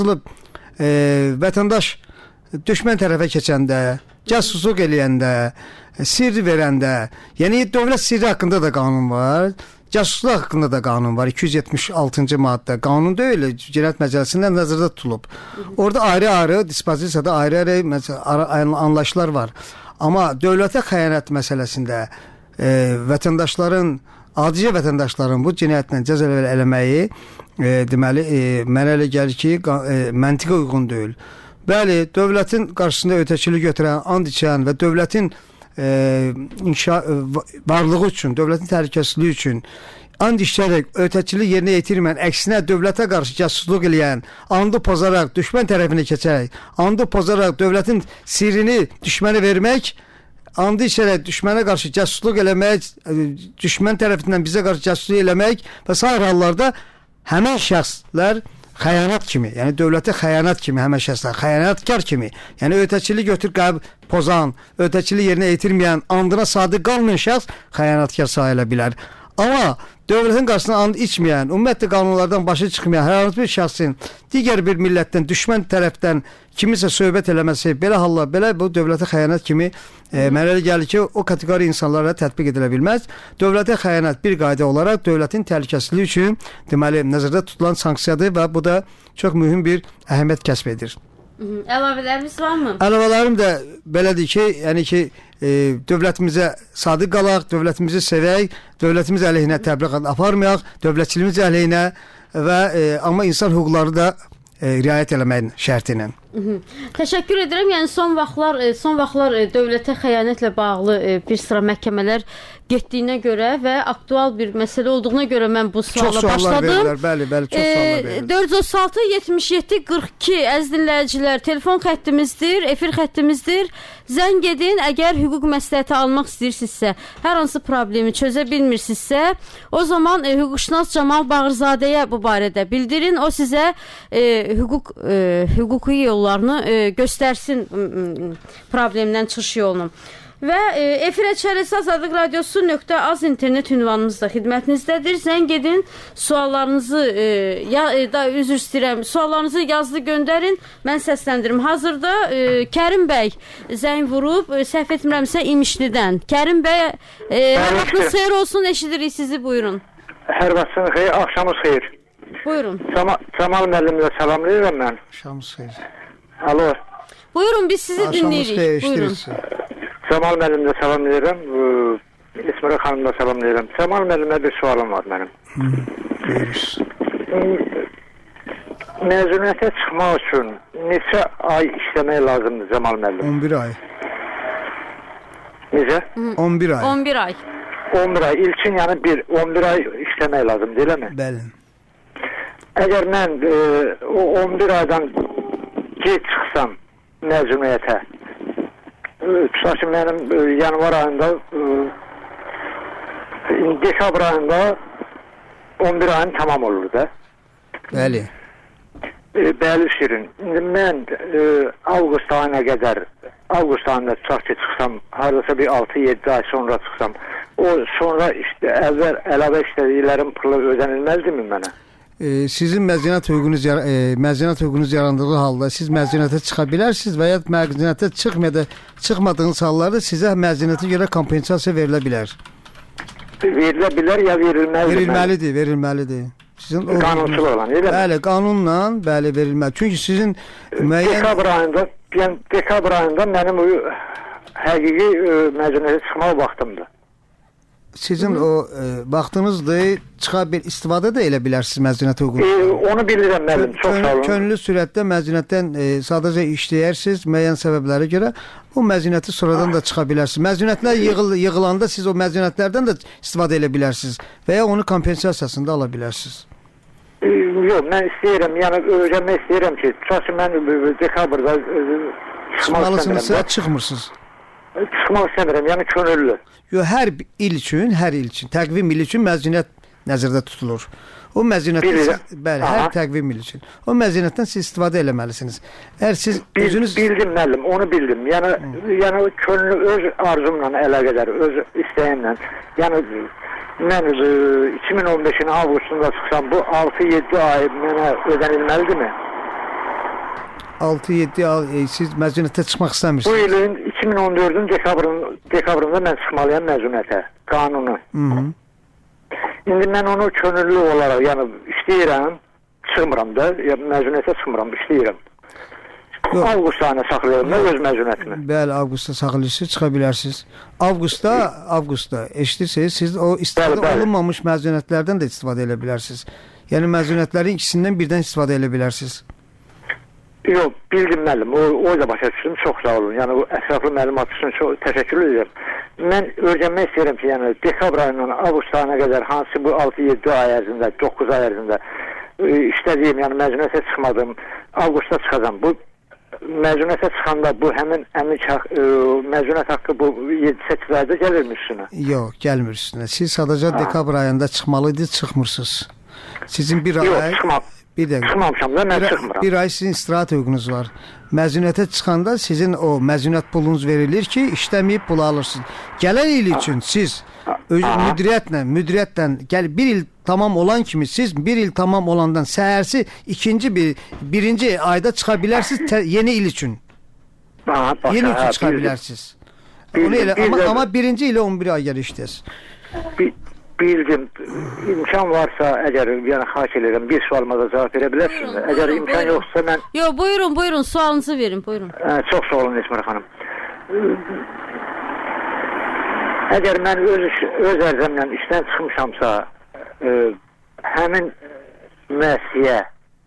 vətəndaş düşmən tərəfə keçəndə, casusluq eləyəndə, sirr verəndə, yəni dövlət sirri haqqında da qanun var, casusluq haqqında da qanun var. 276-cı maddə. Qanun deyil, Cinayət Məcəlləsində nəzərdə tutulub. Orada ayrı-ayrı dispozisiyada ayrı-ayrı anlayışlar var. Amma dövlətə xəyanət məsələsində vətəndaşların, adicə vətəndaşların bu cinayətlə cəza eləməyi deməli, mənə elə gəlir ki, məntiqə uyğun deyil. Bəli, dövlətin qarşısında ötəkilik götürən, and içən və dövlətin varlığı üçün, dövlətin təhlükəsizliyi üçün and içərək ötəkilik yerinə yetirməyən, əksinə dövlətə qarşı casusluq eləyən, andı pozaraq, düşmən tərəfinə keçərək, andı pozaraq dövlətin sirrini düşmənə vermək, andı içərək düşmənə qarşı casusluq eləmək, düşmən tərəfindən bizə qarşı casusluq eləmək və sair hallarda həmən şəxslər xəyanət kimi, yəni dövlətə xəyanət kimi, həmən şəxslər xəyanətkar kimi, yəni ötəkilik pozan, ötəkilik yerinə yetirməyən, andına sadiq qalmayan şəxs xəyanətkar sayıla bilər. Amma dövlətin qarşısına and içməyən, ümumiyyətlə qanunlardan başı çıxmayan hər hansı bir şəxsin digər bir millətdən, düşmən tərəfdən kimisə söhbət eləməsi, belə hallar, belə bu dövlətə xəyanət kimi mənə elə gəlir ki, o kateqori insanlara tətbiq edilə bilməz. Dövlətə xəyanət bir qayda olaraq dövlətin təhlükəsizliyi üçün deməli nəzərdə tutulan sanksiyadır və bu da çox mühüm bir əhəmiyyət kəsb edir. Əlavələriniz varmı? Əlavələrim də belədir ki, yəni ki, dövlətimizə sadiq qalaq, dövlətimizi sevək, dövlətimiz əleyhinə təbliğat aparmayaq, dövlətçiliyimiz əleyhinə və amma insan hüquqları da riayət eləməyin şərti ilə. Təşəkkür edirəm. Yəni son vaxtlar dövlətə xəyanətlə bağlı bir sıra məhkəmələr getdiyinə görə və aktual bir məsələ olduğuna görə mən bu suala başladım. Bəli, çox suallar verirlər. 436 77 42 əziz dinləyicilər, telefon xəttimizdir, efir xəttimizdir. Zəng edin, əgər hüquq məsləhəti almaq istəyirsinizsə, hər hansı problemi çözə bilmirsinizsə, o zaman hüquqşünas Camal Bağırzadəyə bu barədə bildirin. O sizə hüquqi yollarını göstərsin, problemdən çıxış yolunu. Və efirə çərəsi Azadlıq Radiosu.az internet ünvanımız da xidmətinizdədir. Zəng edin, suallarınızı üzr istəyirəm, suallarınızı yazılı göndərin, mən səsləndirim. Hazırda Kərim bəy zəng vurub, səhv etmirəmsə İmişlidən. Kərim bəy, hər vaxtınız xeyir olsun, eşidirik sizi, buyurun. Hər vaxtınız xeyir, axşamınız xeyir. Buyurun. Camal müəllimlə salamlayıram mən. Axşamınız xeyir. Alo. Buyurun, biz sizi dinləyirik. Buyurun. Camal müəllimlə salamlayıram, İsmira xanımla salamlayıram. Camal müəllimlə bir sualım var mənim. Məzuniyyətə çıxmaq üçün neçə ay işləmək lazımdır Camal müəllim? 11 ay. Necə? 11 ay. 11 ay. 11 ay. İlkin yəni 11 ay işləmək lazımdır, elə mi? Bəli. Əgər mən o 11 aydan gec çıxsam məzuniyyətə, tutaq ki, mənim yanvar ayında, dekabr ayında 11 ayım tamam olur da. Bəli. Bəli Şirin. İndi mən avqust ayına qədər, avqust ayında tutaq ki, çıxsam, haradasa bir 6-7 ay sonra çıxsam, o sonra əlavə işlədiklərim pulu ödənilməlidirmi mənə? Sizin məzuniyyət hüququnuz yarandığı halda siz məzuniyyətə çıxa bilərsiniz və ya məzuniyyətə çıxmadığınız hallarda sizə məzuniyyətə görə kompensasiya verilə bilər. Verilə bilər ya verilməlidir? Verilməlidir. Qanunsuz olan, elə mi? Bəli, qanunla verilməlidir. Çünki sizin dekabr ayında mənim həqiqi məzuniyyətə çıxmaq vaxtımdır. Sizin o vaxtınızdır, istifadə də elə bilərsiniz məzuniyyət hüququndan. Onu bilirəm müəllim, çox sağ olun. Könüllü sürətdə məzuniyyətdən sadəcə işləyərsiniz müəyyən səbəblərə görə, o məzuniyyəti sonradan da çıxa bilərsiniz. Məzuniyyətlər yığılanda siz o məzuniyyətlərdən də istifadə edə bilərsiniz və ya onu kompensasiyasını da ala bilərsiniz. Yox, mən istəyirəm, yəni öyrənmək istəyirəm ki, tutaq ki, mən dekabrda çıxmaq istəmirəm. Çıxmırsınız. Çıxmaq istəmirəm, yəni könüllü. Yox, hər il üçün, təqvim il üçün məzuniyyət nəzərdə tutulur. O məzuniyyətdən, bəli, hər təqvim il üçün. O məzuniyyətdən siz istifadə eləməlisiniz. Əgər siz özünüz... Bildim müəllim, onu bildim. Yəni könüllü öz arzumla əlaqədar, öz istəyimlə. Yəni mən 2015-in avqustunda çıxsam, bu 6-7 ay mənə ödənilməlidirmi? 6-7 ay siz məzuniyyətə çıxmaq Bu istəmirsiniz. ilin 2014-ün dekabrında mən çıxmalıyam məzuniyyətə, qanunu. İndi mən onu könüllü olaraq, yəni işləyirəm, çıxmıram da, məzuniyyətə çıxmıram, işləyirəm. Avqust ayına saxlayıram da öz məzuniyyətimi. Bəli, avqustda saxlayırsınız, çıxa bilərsiniz. Avqustda eşidirsiniz, siz o istifadə olunmamış məzuniyyətlərdən də istifadə edə bilərsiniz. Yəni məzuniyyətlərin ikisindən birdən istifadə edə bilərsiniz. Yox, bildim müəllim, o da başa düşdüm, çox sağ olun. Yəni o ətraflı məlumat üçün çox təşəkkür edirəm. Mən öyrənmək istəyirəm ki, yəni dekabr ayından avqust ayına qədər hansı bu 6-7 ay ərzində, 9 ay ərzində işlədiyim, yəni məzuniyyətə çıxmadım, avqustda çıxacam. Bu məzuniyyətə çıxanda bu həmin məzuniyyət haqqı bu 7-8 ayda gəlirmi üstünə? Yox, gəlmir üstünə. Siz sadəcə dekabr ayında çıxmalıydınız, çıxmırsınız. Sizin bir ay... Yox, çıxmam. Bir dəqiqə. Çıxmamışam da, mən çıxmıram. Bir ay sizin istirahət hüququnuz var. Məzuniyyətə çıxanda sizin o məzuniyyət pulunuz verilir ki, işləməyib pulu alırsınız. Gələn il üçün siz müdiriyyətlə bir il tamam olan kimi siz bir il tamam olandan səhərsi birinci ayda çıxa bilərsiniz yeni il üçün. Yeni il üçün çıxa bilərsiniz. Amma birinci ilə 11 ay gəl işləyəsiniz. Bildim, imkan varsa əgər, yəni xahiş edirəm, bir sualıma da cavab verə bilərsiniz. Əgər imkan yoxsa mən... Yox, buyurun, sualınızı verin, buyurun. Çox sağ olun Esmir xanım. Əgər mən öz ərzəmlə işdən çıxmışamsa, həmin müəssisəyə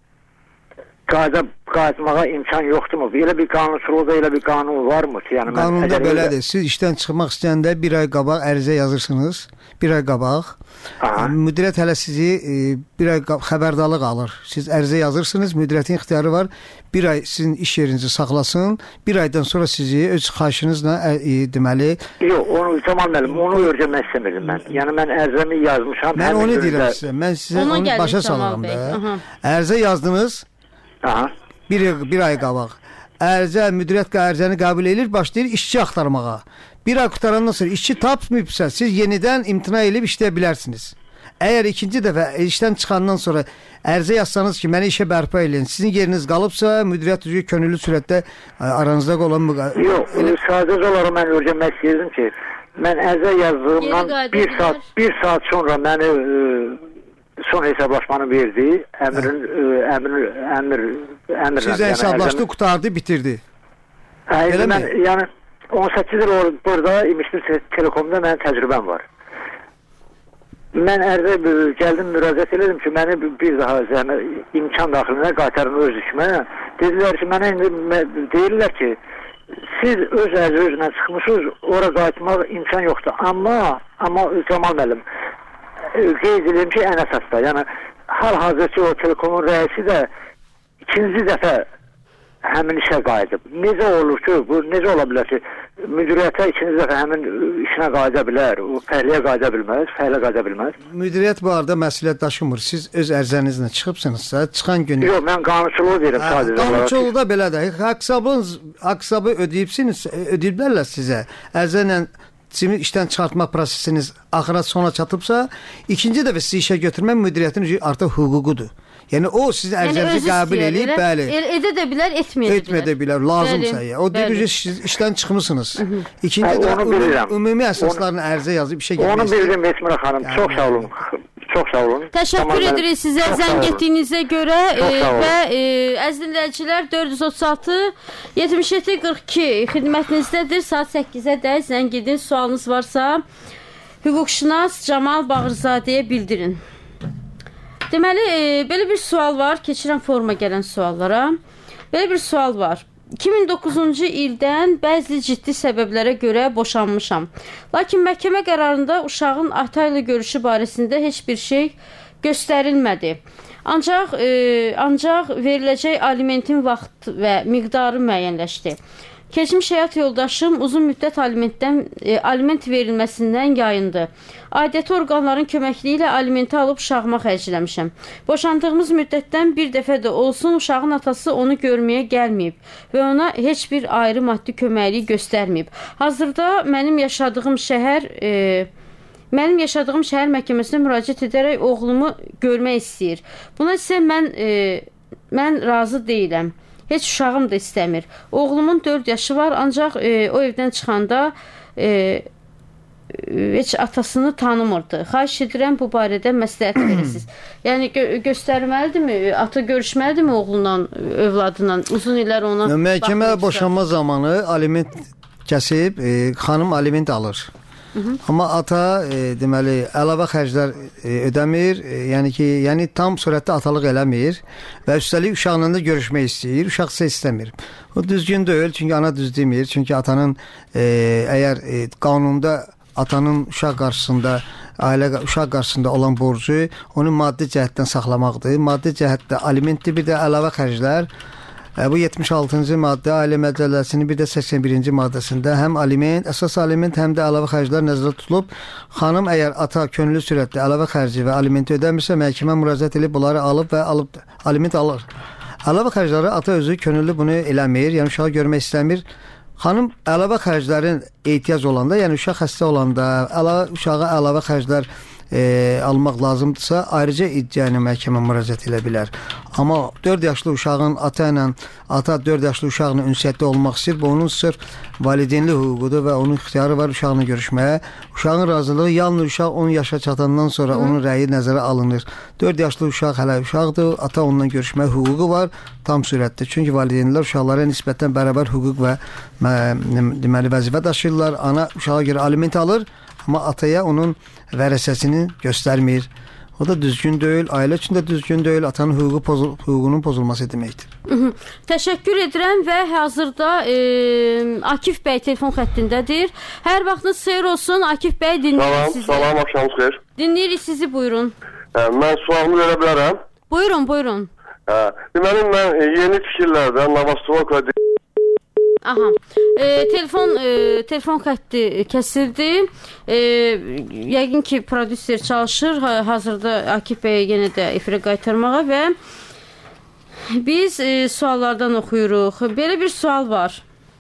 qayıtmağa imkan yoxdurmu? Elə bir qanunsuzluqda elə bir qanun varmı ki? Yəni qanunda belədir. Siz işdən çıxmaq istəyəndə bir ay qabaq ərizə yazırsınız. Bir ay qabaq. Müdiriyyət hələ sizi bir ay xəbərdarlıq alır. Siz ərizə yazırsınız, müdiriyyətin ixtiyarı var. Bir ay sizin iş yerinizi saxlasın. Bir aydan sonra sizi öz xahişinizlə deməli... Yox, onu Camal müəllim, onu öyrənmək istəmirdim mən. Yəni mən ərizəmi yazmışam. Mən onu deyirəm sizə. Mən sizə onu başa salıram da. Ərizə yazdınız. Bir ay qabaq. Müdiriyyət ərizəni qəbul edir, başlayır işçi axtarmağa. Bir ay qutarandan sonra işçi tapmayıbsa, siz yenidən imtina edib işləyə bilərsiniz. Əgər ikinci dəfə işdən çıxandan sonra ərizə yazsanız ki, məni işə bərpa edin, sizin yeriniz qalıbsa, müdiriyyət üzrə könüllü sürətdə aranızda olan... Yox, sadəcə olaraq mən öyrənmək istəyirdim ki, mən ərizə yazdığımdan bir saat sonra məni son hesablaşmanı verdi, əmr... Sizə hesablaşdı, qutardı, bitirdi. Yəni 18 il burada İmişli Telekomda mənim təcrübəm var. Mən ərizə gəldim, müraciət edelim ki, məni bir daha imkan daxilinə qaytarın öz işimə. Dedilər ki, mənə indi deyirlər ki, siz öz ərizə çıxmışsınız, ora qayıtmaq imkan yoxdur. Amma Camal müəllim, qeyd edelim ki, ən əsasda, yəni hal-hazırki o Telekomun rəisi də ikinci dəfə həmin işə qayıdıb. Necə olur ki, bu necə ola bilər ki, müdiriyyətə ikinci dəfə həmin işinə qayıda bilər, o fəhliyə qayıda bilməz. Müdiriyyət bu arada məsuliyyət daşımır. Siz öz ərizənizlə çıxıbsınızsa, çıxan gün... Yox, mən qanunsuzluq deyirəm sadəcə. Qanunsuzluqda belədir. Haqq-hesabı ödəyiblərlə sizə. Ərizənlə işdən çıxartmaq prosesiniz axıra sona çatıbsa, ikinci dəfə sizi işə götürmək müdiriyyətin artıq hüququdur. Yəni o sizin ərizənizi qəbul edib, bəli. Edə də bilər, etməyə də bilər, lazımsa. O deyir ki, siz işdən çıxmısınız. İkinci də ümumi əsaslarını ərizə yazıb işə getmək. Onu bildim Esmir xanım. Çox sağ olun. Çox sağ olun. Təşəkkür edirik sizə zəng etdiyinizə görə və əziz dinləyicilər 436 77 42 xidmətinizdədir. Saat 8-ə də zəng edin. Sualınız varsa hüquqşünas Camal Bağırzadəyə bildirin. Deməli, belə bir sual var. Keçirəm foruma gələn suallara. Belə bir sual var. 2009-cu ildən bəzi ciddi səbəblərə görə boşanmışam. Lakin məhkəmə qərarında uşağın ata ilə görüşü barəsində heç bir şey göstərilmədi. Ancaq veriləcək alimentin vaxt və miqdarı müəyyənləşdi. Keçmiş həyat yoldaşım uzun müddət aliment verilməsindən yayındı. Aidiyyəti orqanların köməkliyi ilə alimenti alıb uşağıma xərcləmişəm. Boşandığımız müddətdən bir dəfə də olsun uşağın atası onu görməyə gəlməyib və ona heç bir ayrı maddi köməkliyi göstərməyib. Hazırda mənim yaşadığım şəhər məhkəməsinə müraciət edərək oğlumu görmək istəyir. Buna isə mən razı deyiləm. Heç uşağım da istəmir. Oğlumun 4 yaşı var, ancaq o evdən çıxanda heç atasını tanımırdı. Xahiş edirəm bu barədə məsləhət verəsiniz. Yəni göstərməlidirmi? Ata görüşməlidirmi oğlunla, övladla? Uzun illər ona məhkəmə boşanma zamanı aliment kəsib, xanım aliment alır. Amma ata deməli əlavə xərclər ödəmir, yəni tam surətdə atalıq eləmir və üstəlik uşaqla da görüşmək istəyir, uşaq isə istəmir. O düzgün deyil, çünki ana düz demir, çünki atanın əgər qanunda atanın uşaq qarşısında, uşaq qarşısında olan borcu onu maddi cəhətdən saxlamaqdır. Maddi cəhətdə alimentdir, bir də əlavə xərclər. Bu 76-cı maddə Ailə Məcəlləsinin bir də 81-ci maddəsində həm aliment, əsas aliment, həm də əlavə xərclər nəzərdə tutulub. Xanım əgər ata könüllü surətdə əlavə xərci və alimenti ödəmirsə, məhkəmə müraciət edib bunları alıb aliment alır. Əlavə xərcləri ata özü könüllü bunu eləmir, yəni uşağı görmək istəmir. Xanım əlavə xərclərin ehtiyac olanda, yəni uşaq xəstə olanda, uşağa əlavə xərclər almaq lazımdırsa, ayrıca iddianı məhkəmə müraciət edə bilər. Amma 4 yaşlı uşağın ata 4 yaşlı uşaqla ünsiyyətdə olmaq istəyir, bu onun sırf valideynli hüququdur və onun ixtiyarı var uşağını görüşməyə. Uşağın razılığı yalnız uşaq 10 yaşa çatandan sonra onun rəyi nəzərə alınır. 4 yaşlı uşaq hələ uşaqdır, ata onunla görüşməyə hüququ var tam sürətdə. Çünki valideynlər uşaqlara nisbətən bərabər hüquq və deməli vəzifə daşıyırlar. Ana uşağa görə aliment alır, amma ataya onun vərəsəsini göstərmir. O da düzgün deyil, ailə üçün də düzgün deyil, atanın hüququnun pozulması deməkdir. Təşəkkür edirəm və hazırda Akif bəy telefon xəttindədir. Hər vaxtınız xeyir olsun, Akif bəy, dinləyirik sizi. Salam, axşamınız xeyir. Dinləyirik sizi, buyurun. Mən sualımı verə bilərəm. Buyurun. Deməli, mən yeni tikirlərdə Navastroka Aha. Telefon xətti kəsildi. Yəqin ki, prodüser çalışır hazırda Akif bəyə yenə də efirə qaytarmağa və biz suallardan oxuyuruq. Belə bir sual var.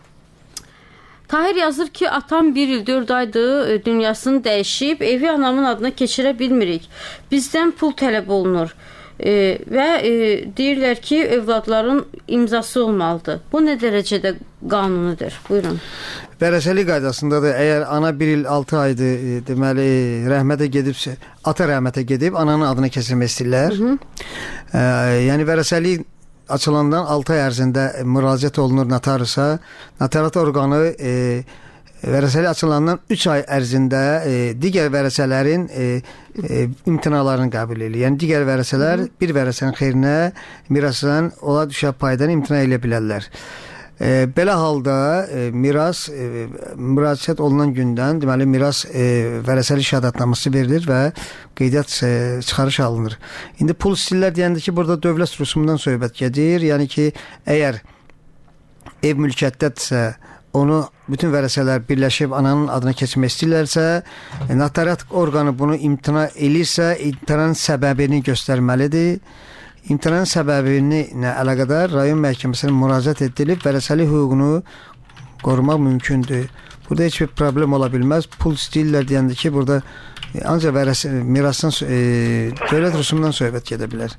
Tahir yazır ki, atam 1 il 4 aydır dünyasını dəyişib, evi anamın adına keçirə bilmirik. Bizdən pul tələb olunur. Və deyirlər ki, övladların imzası olmalıdır. Bu nə dərəcədə qanunudur? Buyurun. Vərəsəlik qaydasındadır. Əgər ana 1 il 6 aydır, deməli, rəhmətə gedibsə, ata rəhmətə gedib, ananın adına keçirmək istəyirlər. Yəni, vərəsəlik açılandan 6 ay ərzində müraciət olunur notariusa. Notariat orqanı vərəsəlik açılandan 3 ay ərzində digər vərəsələrin imtinalarını qəbul edir. Yəni digər vərəsələr bir vərəsənin xeyrinə mirasdan ola düşən paydan imtina edə bilərlər. Belə halda miras müraciət olunan gündən deməli miras vərəsəlik şəhadətnaməsi verilir və qeydiyyat çıxarış alınır. İndi pul istəyirlər deyəndə ki, burada dövlət rüsumundan söhbət gedir. Yəni ki, əgər ev mülkiyyətdədirsə, onu bütün vərəsələr birləşib ananın adına keçirmək istəyirlərsə, notariat orqanı bunu imtina elirsə, imtinanın səbəbini göstərməlidir. İmtinanın səbəbini əlaqədar rayon məhkəməsinə müraciət edilib, vərəsəlik hüququnu qorumaq mümkündür. Burada heç bir problem ola bilməz. Pul istəyirlər deyəndə ki, burada ancaq mirasdan, dövlət rüsumundan söhbət gedə bilər.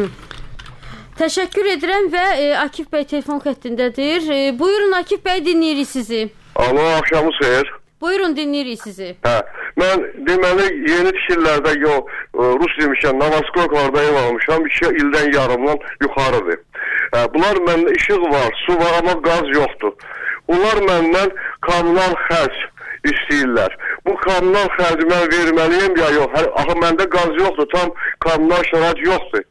Təşəkkür edirəm və Akif bəy telefon xəttindədir. Buyurun Akif bəy, dinləyirik sizi. Alo, axşamınız xeyir. Buyurun, dinləyirik sizi. Mən deməli yeni tikirlərdə Rus demişəm, Navaskoklarda ev almışam, 2 ildən yarımdan yuxarıdır. Bunlar məndə işıq var, su var, amma qaz yoxdur. Bunlar məndən kommunal xərc istəyirlər. Bu kommunal xərci mən verməliyim ya yox? Axı məndə qaz yoxdur, tam kommunal şərait yoxdur.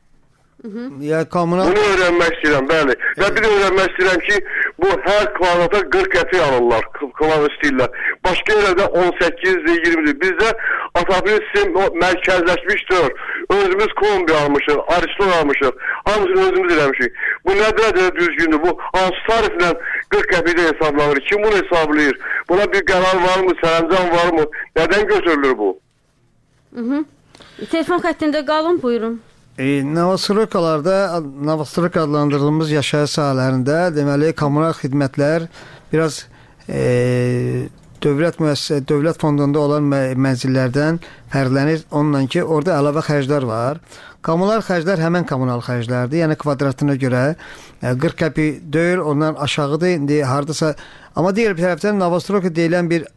Bunu öyrənmək istəyirəm, bəli. Və bir də öyrənmək istəyirəm ki, bu hər kvadrata 40 qəpik alırlar, kvadrat istəyirlər. Başqa yerlərdə 18-dir, 20-dir. Bizdə Atapil sistem mərkəzləşmişdir. Özümüz kombi almışıq, Ariston almışıq. Hamısını özümüz eləmişik. Bu nə dərəcədə düzgündür? Bu hansı tariflə 40 qəpikdə hesablanır? Kim bunu hesablayır? Buna bir qərar varmı, sərəncam varmı? Nədən götürülür bu? Telefon xəttində qalın, buyurun. Navastroka adlandırdığımız yaşayış sahələrində deməli kommunal xidmətlər biraz dövlət fondunda olan mənzillərdən fərqlənir onunla ki, orada əlavə xərclər var. Kommunal xərclər həmən kommunal xərclərdir. Yəni kvadratına görə 40 qəpik deyil, ondan aşağıdır. İndi hardasa, amma digər bir tərəfdən Novostroyka deyilən bir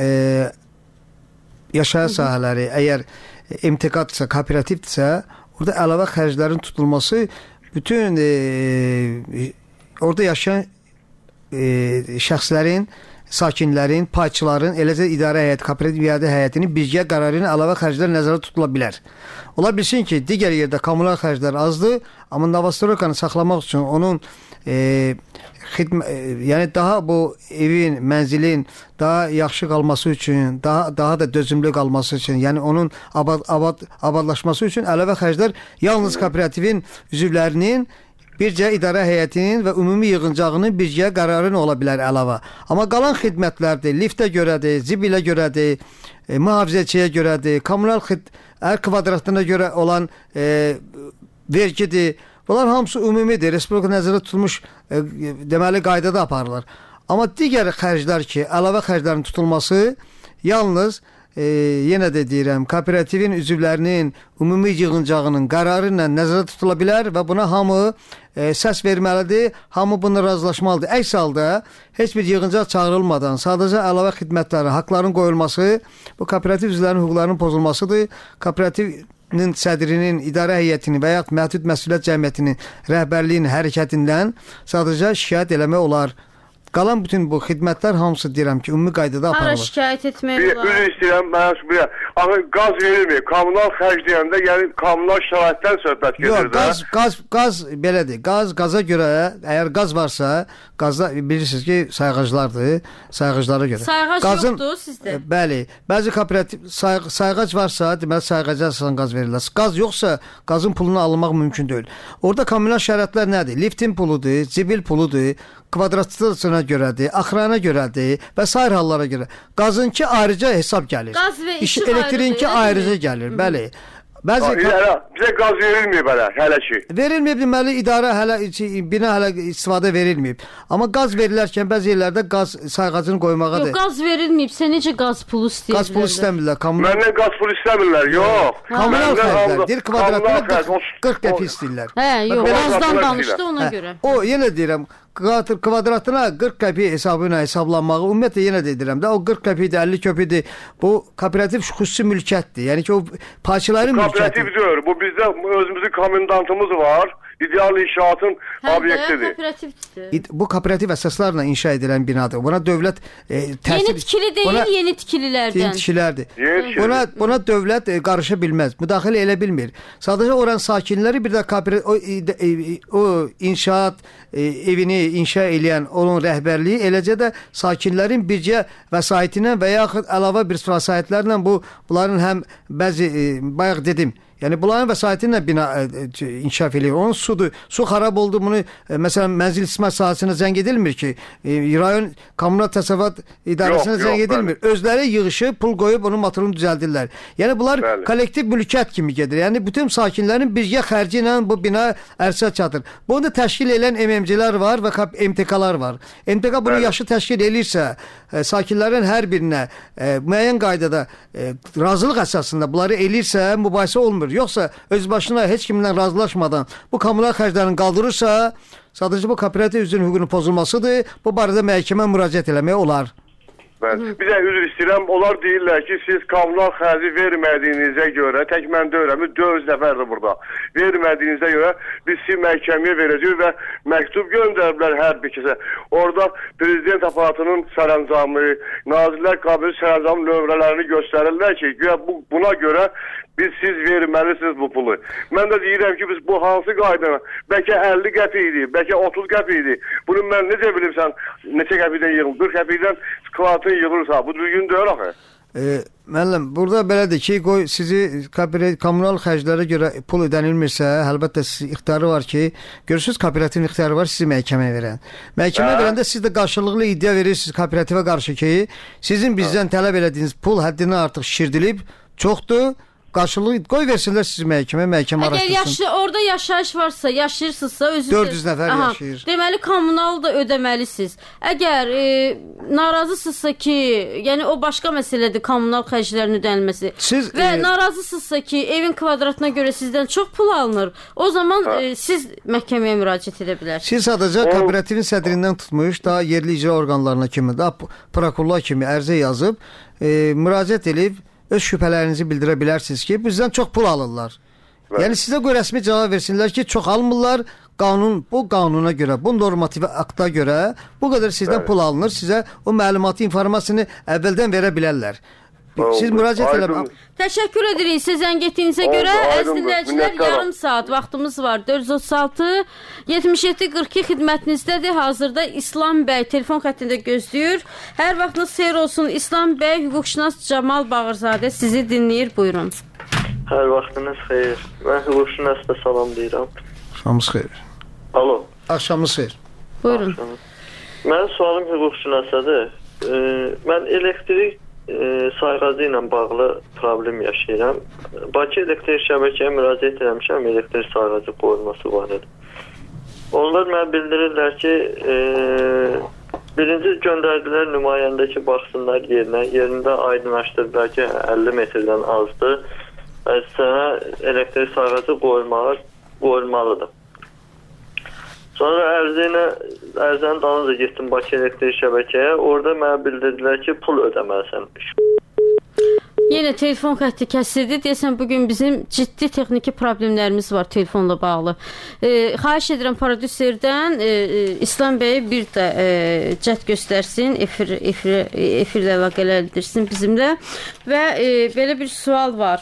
yaşayış sahələri, əgər MTK-dırsa, kooperativdirsə, orada əlavə xərclərin tutulması bütün orada yaşayan şəxslərin, sakinlərin, payçıların, eləcə idarə heyəti, kooperativ idarə heyətinin birgə qərarının əlavə xərclər nəzərdə tutula bilər. Ola bilsin ki, digər yerdə kommunal xərclər azdır, amma Novostroykanı saxlamaq üçün onun yəni daha bu evin, mənzilin daha yaxşı qalması üçün, daha da dözümlü qalması üçün, yəni onun abadlaşması üçün əlavə xərclər yalnız kooperativin üzvlərinin, bircə idarə heyətinin və ümumi yığıncağının birgə qərarının ola bilər əlavə. Amma qalan xidmətlərdir, liftə görədir, zibilə görədir, mühafizəçiyə görədir, kommunal hər kvadratına görə olan vergidir. Bunlar hamısı ümumidir, respublika nəzərdə tutulmuş deməli qaydada aparılır. Amma digər xərclər ki, əlavə xərclərin tutulması yalnız yenə də deyirəm, kooperativin üzvlərinin ümumi yığıncağının qərarı ilə nəzərdə tutula bilər və buna hamı səs verməlidir, hamı buna razılaşmalıdır. Əks halda heç bir yığıncaq çağırılmadan sadəcə əlavə xidmətlərin, haqların qoyulması bu kooperativ üzvlərinin hüquqlarının pozulmasıdır. Kooperativin sədrinin, idarə heyətinin və ya məhdud məsuliyyət cəmiyyətinin rəhbərliyinin hərəkətindən sadəcə şikayət eləmək olar. Qalan bütün bu xidmətlər hamısı deyirəm ki, ümumi qaydada aparılır. Hara şikayət etmək olar? Bir istəyirəm, mən qaz verilmir. Kommunal xərc deyəndə, yəni kommunal şəraitdən söhbət gedir. Yox, qaz belədir. Qaza görə, əgər qaz varsa, qazda bilirsiniz ki, sayğaclardır, sayğaclara görə. Sayğac yoxdur sizdə? Bəli, bəzi kooperativ sayğac varsa, deməli sayğaca əsasən qaz verirlər. Qaz yoxsa, qazın pulunu alınmaq mümkün deyil. Orada kommunal şəraitlər nədir? Liftin puludur, zibil puludur, kvadratına görədir, axırana görədir və sair hallara görə. Qazınki ayrıca hesab gəlir. Qaz və işıq elektrikinki ayrıca gəlir, bəli. Bizə qaz verilməyib hələ ki. Verilməyib, deməli idarə hələ bina hələ istifadə verilməyib. Amma qaz verilərkən bəzi yerlərdə qaz sayğacını qoymağadır. Yox, qaz verilməyibsə necə qaz pulu istəyirlər? Qaz pulu istəmirlər. Məndən qaz pulu istəmirlər, yox. Kommunal xərclər, bir kvadratına 40 qəpik istəyirlər. Hə, yox, qazdan danışdı ona görə. O, yenə deyirəm, kvadratına 40 qəpik hesabı ilə hesablanmağı ümumiyyətlə yenə deyirəm də, o 40 qəpikdir, 50 qəpikdir. Bu kooperativ xüsusi mülkiyyətdir. Yəni ki, o payçıların mülkiyyətidir. Kooperativ deyil, bu bizdə özümüzün komendantımız var. İdeal inşaatın obyektidir. Kooperativdir. Bu kooperativ əsaslarla inşa edilən binadır. Buna dövlət yeni tikili deyil, yeni tikililərdən. Yeni tikilərdir. Buna dövlət qarışa bilməz, müdaxilə elə bilmir. Sadəcə oranın sakinləri bir də o inşaat evini inşa edən onun rəhbərliyi, eləcə də sakinlərin bircə vəsaitinə və yaxud əlavə bir vəsaitlərlə bunların həm bəzi bayaq dedim, yəni bunların vəsaiti ilə bina inkişaf edir. Onun sudur. Su xarab oldu. Bunu məsələn mənzil istismar sahəsinə zəng edilmir ki, rayon kommunal təsərrüfat idarəsinə zəng edilmir. Özləri yığışıb, pul qoyub onun motorunu düzəldirlər. Yəni bunlar kollektiv mülkiyyət kimi gedir. Yəni bütün sakinlərin birgə xərci ilə bu bina ərsə çatır. Bunu da təşkil edən MMC-lər var və MTK-lar var. MTK bunu yaşı təşkil edirsə, sakinlərin hər birinə müəyyən qaydada razılıq əsasında bunları elirsə, mübahisə olmur. Yoxsa öz başına heç kimlə razılaşmadan bu kommunal xərclərini qaldırırsa, sadəcə bu kooperativ üzvünün hüququnun pozulmasıdır. Bu barədə məhkəmə müraciət eləmək olar. Bir də üzr istəyirəm, onlar deyirlər ki, siz kommunal xərci vermədiyinizə görə, tək mən deyirəm, 4 nəfərdir burada, vermədiyinizə görə biz sizi məhkəməyə verəcəyik və məktub göndəriblər hər bir kəsə. Orada prezident aparatının sərəncamı, Nazirlər Kabineti sərəncamı nömrələrini göstərirlər ki, buna görə siz verməlisiniz bu pulu. Mən də deyirəm ki, biz bu hansı qaydana, bəlkə 50 qəpik idi, bəlkə 30 qəpik idi. Bunu mən necə bilirsən, neçə qəpikdən yığılır? 40 qəpikdən kvadratın yığılırsa, bu düzgün deyil axı. Müəllim, burada belədir ki, qoy sizi kommunal xərclərə görə pul ödənilmirsə, əlbəttə sizin ixtiyarı var ki, görürsünüz kooperativin ixtiyarı var sizi məhkəməyə verən. Məhkəməyə verəndə siz də qarşılıqlı iddia verirsiniz kooperativə qarşı ki, sizin bizdən tələb elədiyiniz pul həddindən artıq şişirdilib, çoxdur. qarşılıq qoy versinlər sizi məhkəmə araşdırsın. Əgər orada yaşayış varsa, yaşayırsınızsa özünüz 400 nəfər yaşayır. Deməli kommunal da ödəməlisiniz. Əgər narazısınızsa ki, yəni o başqa məsələdir, kommunal xərclərin ödənilməsi. Və narazısınızsa ki, evin kvadratına görə sizdən çox pul alınır. O zaman siz məhkəməyə müraciət edə bilərsiniz. Siz sadəcə kooperativin sədrindən tutmuş, daha yerli icra orqanlarına kimi, daha prokurorlar kimi ərizə yazıb, müraciət edib öz şübhələrinizi bildirə bilərsiniz ki, bizdən çox pul alırlar. Yəni sizə qoy rəsmi cavab versinlər ki, çox almırlar. Bu qanuna görə, bu normativ akta görə bu qədər sizdən pul alınır. Sizə o məlumatı, informasiyonu əvvəldən verə bilərlər. Siz müraciət edin. Təşəkkür edirik sizə zəng etdiyinizə görə. Əziz dinləyicilər, yarım saat vaxtımız var. 436 77 42 xidmətinizdədir. Hazırda İslam bəy telefon xəttində gözləyir. Hər vaxtınız xeyir olsun. İslam bəy, hüquqşünas Camal Bağırzadə sizi dinləyir. Buyurun. Hər vaxtınız xeyir. Mən hüquqşünasda salamlayıram. Axşamınız xeyir. Alo. Axşamınız xeyir. Buyurun. Mənim sualım hüquqşünasadır. Mən elektrik sayğacı ilə bağlı problem yaşayıram. Bakı elektrik şəbəkəyə müraciət etmişəm, elektrik sayğacı qoyulması barədə. Onlar mənə bildirirlər ki, birinci göndərdilər nümayəndə ki, baxsınlar yerində aydınlaşdırdılar ki, 50 metrdən azdır. Sənə elektrik sayğacı qoyulmalıdır. Sonra ərzənin dalınca getdim Bakı elektrik şəbəkəyə. Orada mənə bildirdilər ki, pul ödəməlisən. Yenə telefon xətti kəsildi. Deyəsən, bugün bizim ciddi texniki problemlərimiz var telefonla bağlı. Xahiş edirəm prodüserdən İslam bəy bir də cəhd göstərsin, efirlə əlaqələndirsin bizimlə. Və belə bir sual var.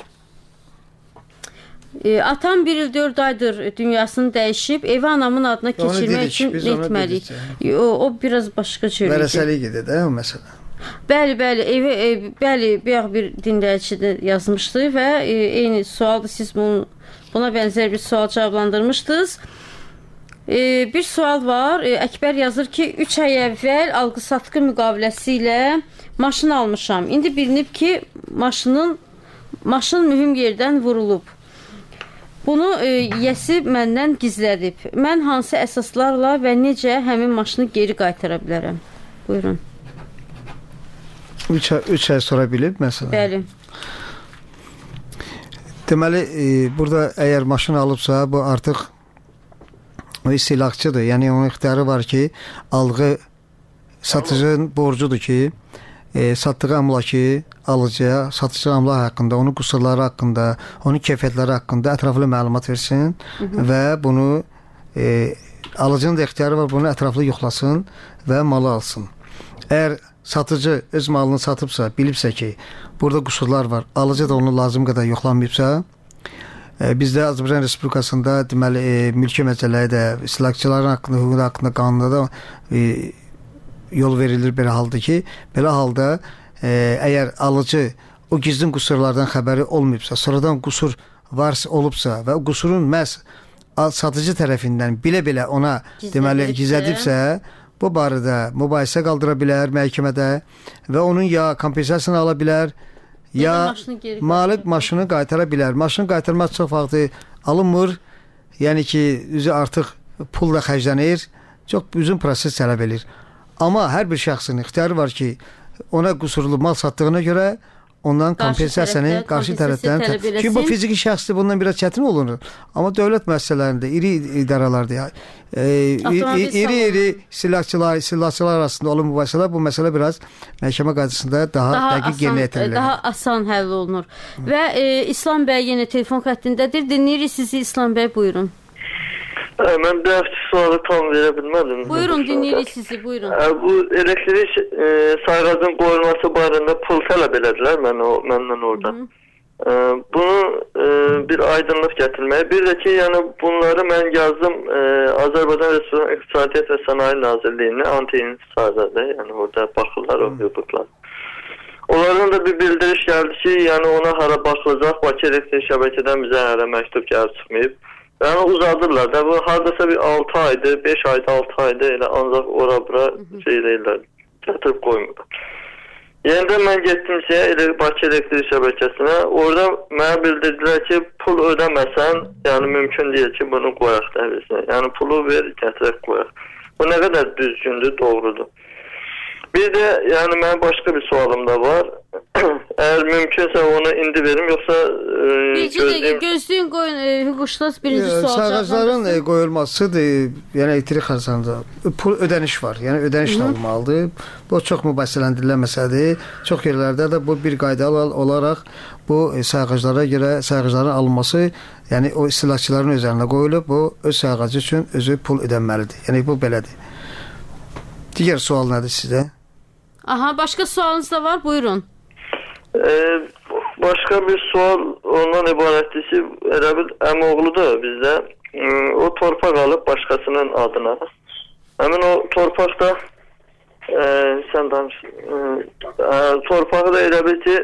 Atam 1 il 4 aydır dünyasını dəyişib, evi anamın adına keçirmək üçün nə etməliyik? O biraz başqa cür. Vərəsəlik gedir də o məsələ. Bəli, bir dinləyici də yazmışdı və eyni sualdır, siz buna bənzər bir sual cavablandırmışdınız. Bir sual var, Əkbər yazır ki, 3 ay əvvəl alqı-satqı müqaviləsi ilə maşın almışam. İndi bilinib ki, maşın mühüm yerdən vurulub. Bunu yəsi məndən gizlədib. Mən hansı əsaslarla və necə həmin maşını geri qaytara bilərəm? Buyurun. 3 ay sonra bilib, məsələn. Bəli. Deməli, burada əgər maşın alıbsa, bu artıq o istihlakçıdır. Yəni, onun ixtiyarı var ki, alğı satıcının borcudur ki, satdığı əmlakı alıcıya, satıcı əmlak haqqında, onun qüsurları haqqında, onun keyfiyyətləri haqqında ətraflı məlumat versin və bunu alıcının da ixtiyarı var, bunu ətraflı yoxlasın və malı alsın. Əgər satıcı öz malını satıbsa, bilibsə ki, burada qüsurlar var, alıcı da onu lazım qədər yoxlanmayıbsa, bizdə Azərbaycan Respublikasında deməli, mülki məcəlləri də, istihlakçıların haqqında, hüququ haqqında, qanunda da yol verilir belə halda ki, belə halda əgər alıcı o gizlin qüsurlardan xəbəri olmayıbsa, sonradan qüsur varsa olubsa və o qüsurun məhz satıcı tərəfindən bilə-bilə ona deməli gizlədibsə, bu barədə mübahisə qaldıra bilər məhkəmədə və onun ya kompensasiyasını ala bilər, ya malik maşını qaytara bilər. Maşını qaytarmaq çox vaxtı alınmır, yəni ki, üzü artıq pul da xərclənir, çox uzun proses tələb edir. Amma hər bir şəxsin ixtiyarı var ki, ona qüsurlu mal satdığına görə ondan kompensasiyanı qarşı tərəfdən çünki bu fiziki şəxsdir, bundan biraz çətin olunur. Amma dövlət müəssisələrində, iri idarələrdə, iri istihlakçılar arasında olan mübahisələr, bu məsələ biraz məhkəmə qaydasında daha dəqiq yerinə yetirilir. Daha asan həll olunur. Və İslam bəy yenə telefon xəttindədir. Dinləyirik sizi İslam bəy, buyurun. Mən bir sualı tam verə bilmədim. Buyurun, dinləyirik sizi, buyurun. Bu elektrik sayğacın qoyulması barədə pul tələb elədilər məndən orada. Bunu bir aydınlıq gətirməyə. Bir də ki, yəni bunları mən yazdım Azərbaycan Respublikası İqtisadiyyat və Sənaye Nazirliyinə, anti-intisarda, yəni orada baxırlar o hüquqlar. Onlardan da bir bildiriş gəldi ki, yəni ona hara baxılacaq, Bakı elektrik şəbəkədən bizə hələ məktub gəlib çıxmayıb. Yəni uzadırlar da, bu haradasa bir 6 aydır, 5 aydır, 6 aydır elə ancaq ora-bura şey deyirlər, gətirib qoymurlar. Yenidən mən getdim Bakı elektrik şəbəkəsinə. Orada mənə bildirdilər ki, pul ödəməsən, yəni mümkün deyil ki, bunu qoyaq dəhlizinə. Yəni pulu ver, gətirək qoyaq. Bu nə qədər düzgündür, doğrudur. Bir də, yəni mənim başqa bir sualım da var. Əgər mümkünsə onu indi verim, yoxsa gözləyin qoyun, hüquqşünas birinci sual. Sağacların qoyulmasıdır, yəni elektrik xərclərində pul ödəniş var, yəni ödənişlə olmalıdır. Bu çox mübahisələndirilən məsələdir. Çox yerlərdə də bu bir qayda olaraq bu sağaclara görə sağacların alınması, yəni o istehlakçıların üzərinə qoyulub, bu öz sağacı üçün özü pul ödənməlidir. Yəni bu belədir. Digər sual nədir sizdə? Aha, başqa sualınız da var, buyurun. Başqa bir sual ondan ibarətdir ki, elə bir əmioğludur bizdə. O torpaq alıb başqasının adına. Həmin o torpaqda sən danış. Torpağı da elə bir ki,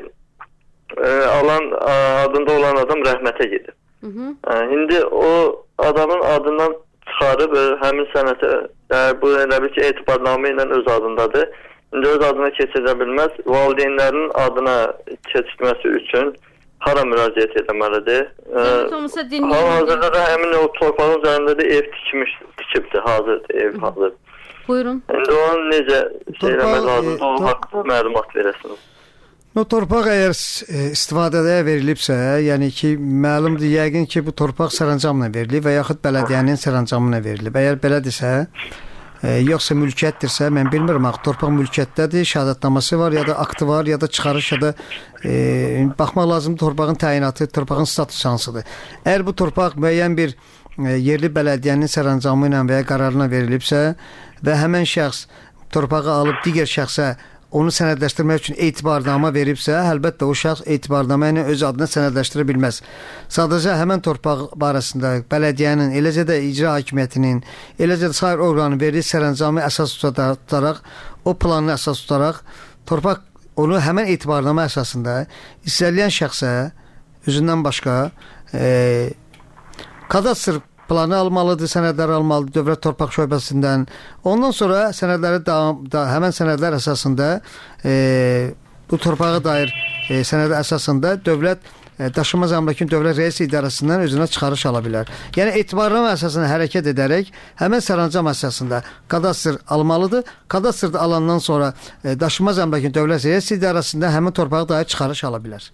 adında olan adam rəhmətə gedib. İndi o adamın adından çıxarıb həmin sənətə, bu elə bir ki, etibarnamə ilə öz adındadır. İndi öz adına keçirə bilməz. Valideynlərin adına keçirməsi üçün hara müraciət etməlidir? Hal-hazırda da həmin o torpağın üzərində də ev tikibdir, hazırdır, ev hazır. Buyurun. İndi onu necə eləmək lazımdır, o haqqında məlumat verəsiniz. O torpaq əgər istifadəyə verilibsə, yəni ki, məlumdur, yəqin ki, bu torpaq sərəncamla verilib və yaxud bələdiyyənin sərəncamına verilib. Əgər belədirsə, yoxsa mülkiyyətdirsə, mən bilmirəm, torpaq mülkiyyətdədir, şəhadətnaması var, ya da aktı var, ya da çıxarış, ya da baxmaq lazımdır torpağın təyinatı, torpağın statusu hansıdır. Əgər bu torpaq müəyyən bir yerli bələdiyyənin sərəncamı ilə və ya qərarına verilibsə və həmən şəxs torpağı alıb digər şəxsə onu sənədləşdirmək üçün etibarnamə veribsə, əlbəttə o şəxs etibarnamə ilə öz adına sənədləşdirə bilməz. Sadəcə həmən torpaq barəsində bələdiyyənin, eləcə də icra hakimiyyətinin, eləcə də sair orqanın verdiyi sərəncamı əsas tutaraq, o planını əsas tutaraq, torpaq onu həmən etibarnamə əsasında istənilən şəxsə özündən başqa kadastr planı almalıdır, sənədləri almalıdır Dövlət Torpaq Şöbəsindən. Ondan sonra sənədləri həmən sənədlər əsasında bu torpağa dair sənədə əsasında dövlət daşınmaz əmlakın Dövlət Rəis İdarəsindən özünə çıxarış ala bilər. Yəni etibarnamə əsasına hərəkət edərək həmən sərəncam əsasında kadastr almalıdır. Kadastrda alandan sonra daşınmaz əmlakın Dövlət Rəis İdarəsində həmin torpağa dair çıxarış ala bilər.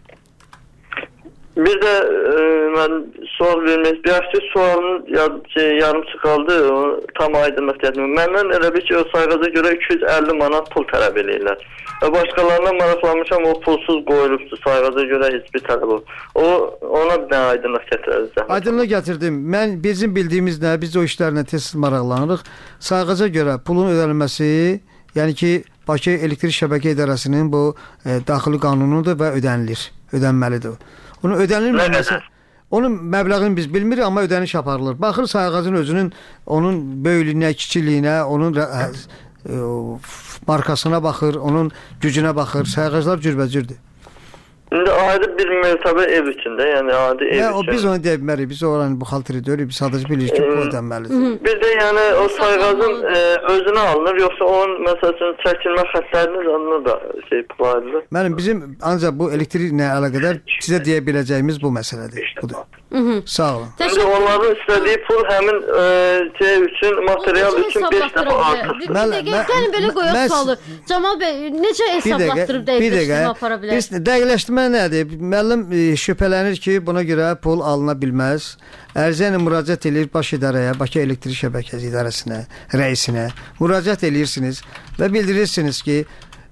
Bir də mən sual vermək istəyirəm ki, sualın yarımçı qaldı, tam aydınlıq gətirmək. Məndən elə bir ki, o sayğaca görə 250 manat pul tələb edirlər. Və başqalarına maraqlanmışam, o pulsuz qoyulubdur, sayğaca görə heç bir tələb olur. Ona nə aydınlıq gətirəriz? Aydınlıq gətirdim. Bizim bildiyimiz nə, biz o işlərlə tez maraqlanırıq. Sayğaca görə pulun ödənilməsi, yəni ki, Bakı Elektrik Şəbəkə İdarəsinin bu daxili qanunudur və ödənməlidir. Onun ödənilməməsi, onun məbləğini biz bilmirik, amma ödəniş aparılır. Baxır sayğacın özünün, onun böyüklüyünə, kiçiliyinə, onun markasına baxır, onun gücünə baxır. Sayğaclar cürbəcürdür. İndi adi bir mərtəbə ev üçündə, yəni adi ev üçün. Biz onu deyə bilmərik, biz oranı buxalteri deyirik, biz sadəcə bilirik ki, bu ödənməlidir. Bir də yəni o sayğacın özünə alınır, yoxsa onun məsəl üçün çəkilmə xətləriniz alınır da pul ayrılır? Bizim ancaq bu elektriklə əlaqədar sizə deyə biləcəyimiz bu məsələdir. Budur. Sağ olun. İndi onların istədiyi pul həmin üçün, material üçün 5 dəfə artır. Gəlin belə qoyaq sualı. Camal bəy, necə hesablatdırıb dəqiqləşdirmə apara bilər? Dəqiqləşdirmə nədir? Müəllim şübhələnir ki, buna görə pul alına bilməz. Ərizə ilə müraciət edir baş idarəyə, Bakı Elektrik Şəbəkəsi İdarəsinə, rəisinə müraciət edirsiniz və bildirirsiniz ki,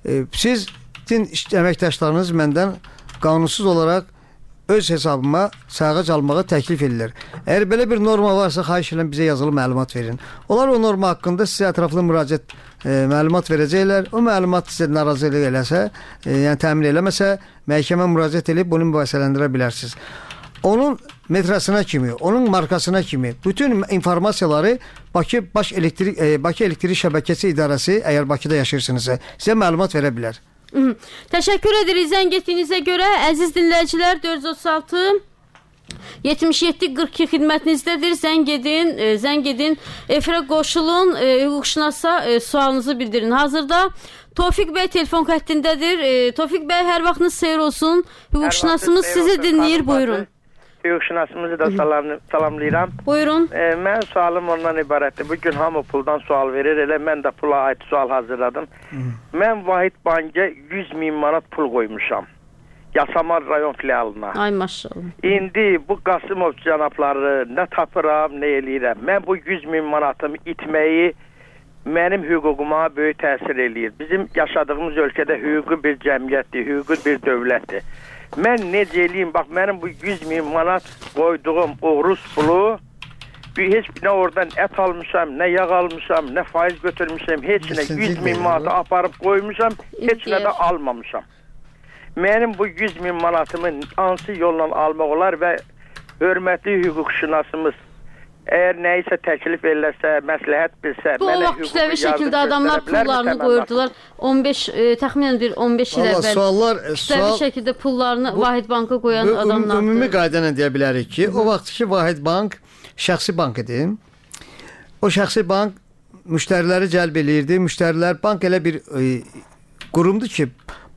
sizin əməkdaşlarınız məndən qanunsuz olaraq öz hesabıma sayğac almağa təklif edilir. Əgər belə bir norma varsa, xahiş edirəm bizə yazılı məlumat verin. Onlar o norma haqqında sizə ətraflı müraciət məlumat verəcəklər. O məlumat sizə narazılıq eləsə, yəni təmin eləməsə, məhkəmə müraciət edib bunu mübahisələndirə bilərsiniz. Onun metrasına kimi, onun markasına kimi bütün informasiyaları Bakı Elektrik Şəbəkəsi İdarəsi, əgər Bakıda yaşayırsınızsa, sizə məlumat verə bilər. Təşəkkür edirik zəng etdiyinizə görə. Əziz dinləyicilər, 436 7742 xidmətinizdədir. Zəng edin. Efirə qoşulun, hüquqşünasa sualınızı bildirin. Hazırda Tofiq bəy telefon xəttindədir. Tofiq bəy, hər vaxtınız xeyir olsun. Hüquqşünasımız sizi dinləyir, buyurun. Hüquqşünasımızı da salamlayıram. Buyurun. Mən sualım ondan ibarətdir. Bugün hamı puldan sual verir, elə mən də pula aid sual hazırladım. Mən Vahid Bank'a 100.000 manat pul qoymuşam. Yasamal rayon filialına. Ay maşallah. İndi bu Qasımov cənabları nə tapıram, nə eləyirəm. Mən bu 100.000 manatımı itməyi mənim hüququma böyük təsir eləyir. Bizim yaşadığımız ölkədə hüquqi bir cəmiyyətdir, hüquqi bir dövlətdir. Mən necə eləyim, bax mənim bu 100.000 manat qoyduğum o Rus pulu, heç nə oradan ət almışam, nə yağ almışam, nə faiz götürmüşəm, heç nə 100.000 manatı aparıb qoymuşam, heç nə də almamışam. Mənim bu 100.000 manatımı hansı yolla almaq olar və hörmətli hüquqşünasımız əgər nəyisə təklif eləsə, məsləhət bilsə, bu vaxt kütləvi şəkildə adamlar pullarını qoyurdular. 15 təxminən bir 15 il əvvəl kütləvi şəkildə pullarını Vahid Banka qoyan adamlar. Ümumi qayda ilə deyə bilərik ki, o vaxt ki Vahid Bank şəxsi bank idi. O şəxsi bank müştəriləri cəlb eləyirdi. Müştərilər bank elə bir qurumdur ki,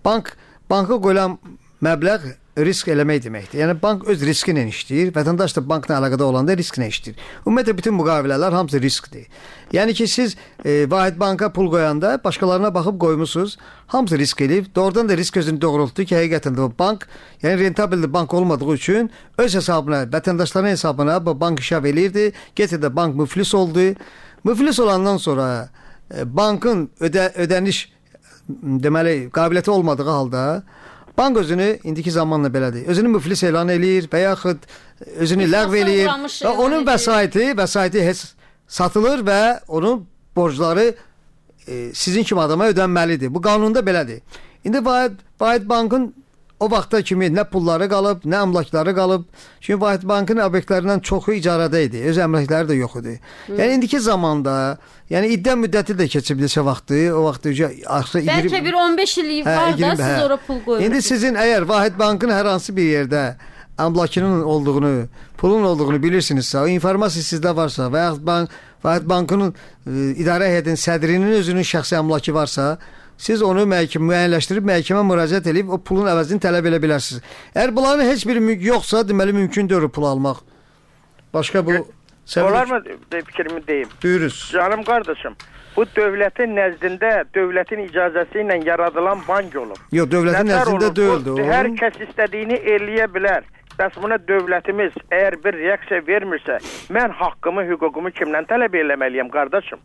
banka qoyulan məbləğ risk eləmək deməkdir. Yəni bank öz riski ilə işləyir, vətəndaş da bankla əlaqədə olanda risklə işləyir. Ümumiyyətlə bütün müqavilələr hamısı riskdir. Yəni ki siz Vahid Banka pul qoyanda başqalarına baxıb qoymusunuz, hamısı risk eləyib. Doğrudan da risk özünü doğrultdu ki, həqiqətən də o bank, yəni rentabilli bank olmadığı üçün öz hesabına, vətəndaşların hesabına bu bank işav eləyirdi. Getdi bank müflis oldu. Müflis olandan sonra bankın ödəniş deməli qabiliyyəti olmadığı halda bank özünü indiki zamanla belədir. Özünü müflis elan eləyir və yaxud özünü ləğv eləyir və onun vəsaiti heç satılır və onun borcları sizin kimi adama ödənməlidir. Bu qanunda belədir. İndi Vahid Bankın o vaxta kimi nə pulları qalıb, nə əmlakları qalıb. Çünki Vahid Bankın obyektlərindən çoxu icarədə idi. Öz əmlakları da yox idi. Yəni indiki zamanda, yəni iddia müddəti də keçib neçə vaxtı, o vaxt bəlkə bir 15 illik var da siz ora pul qoyursunuz. İndi sizin əgər Vahid Bankın hər hansı bir yerdə əmlakının olduğunu, pulun olduğunu bilirsinizsə, o informasiya sizdə varsa və yaxud Vahid Bankının idarə heyətinin sədrinin özünün şəxsi əmlakı varsa, siz onu müəyyənləşdirib məhkəmə müraciət edib o pulun əvəzini tələb edə bilərsiniz. Əgər bunların heç biri yoxsa, deməli mümkün deyil pul almaq. Başqa bu olar mı fikrimi deyim? Buyuruz. Canım qardaşım, bu dövlətin nəzdində, dövlətin icazəsi ilə yaradılan bank olub. Yox, dövlətin nəzdində deyildi. Hər kəs istədiyini eləyə bilər. Bəs buna dövlətimiz əgər bir reaksiya vermirsə, mən haqqımı, hüququmu kimdən tələb eləməliyəm qardaşım?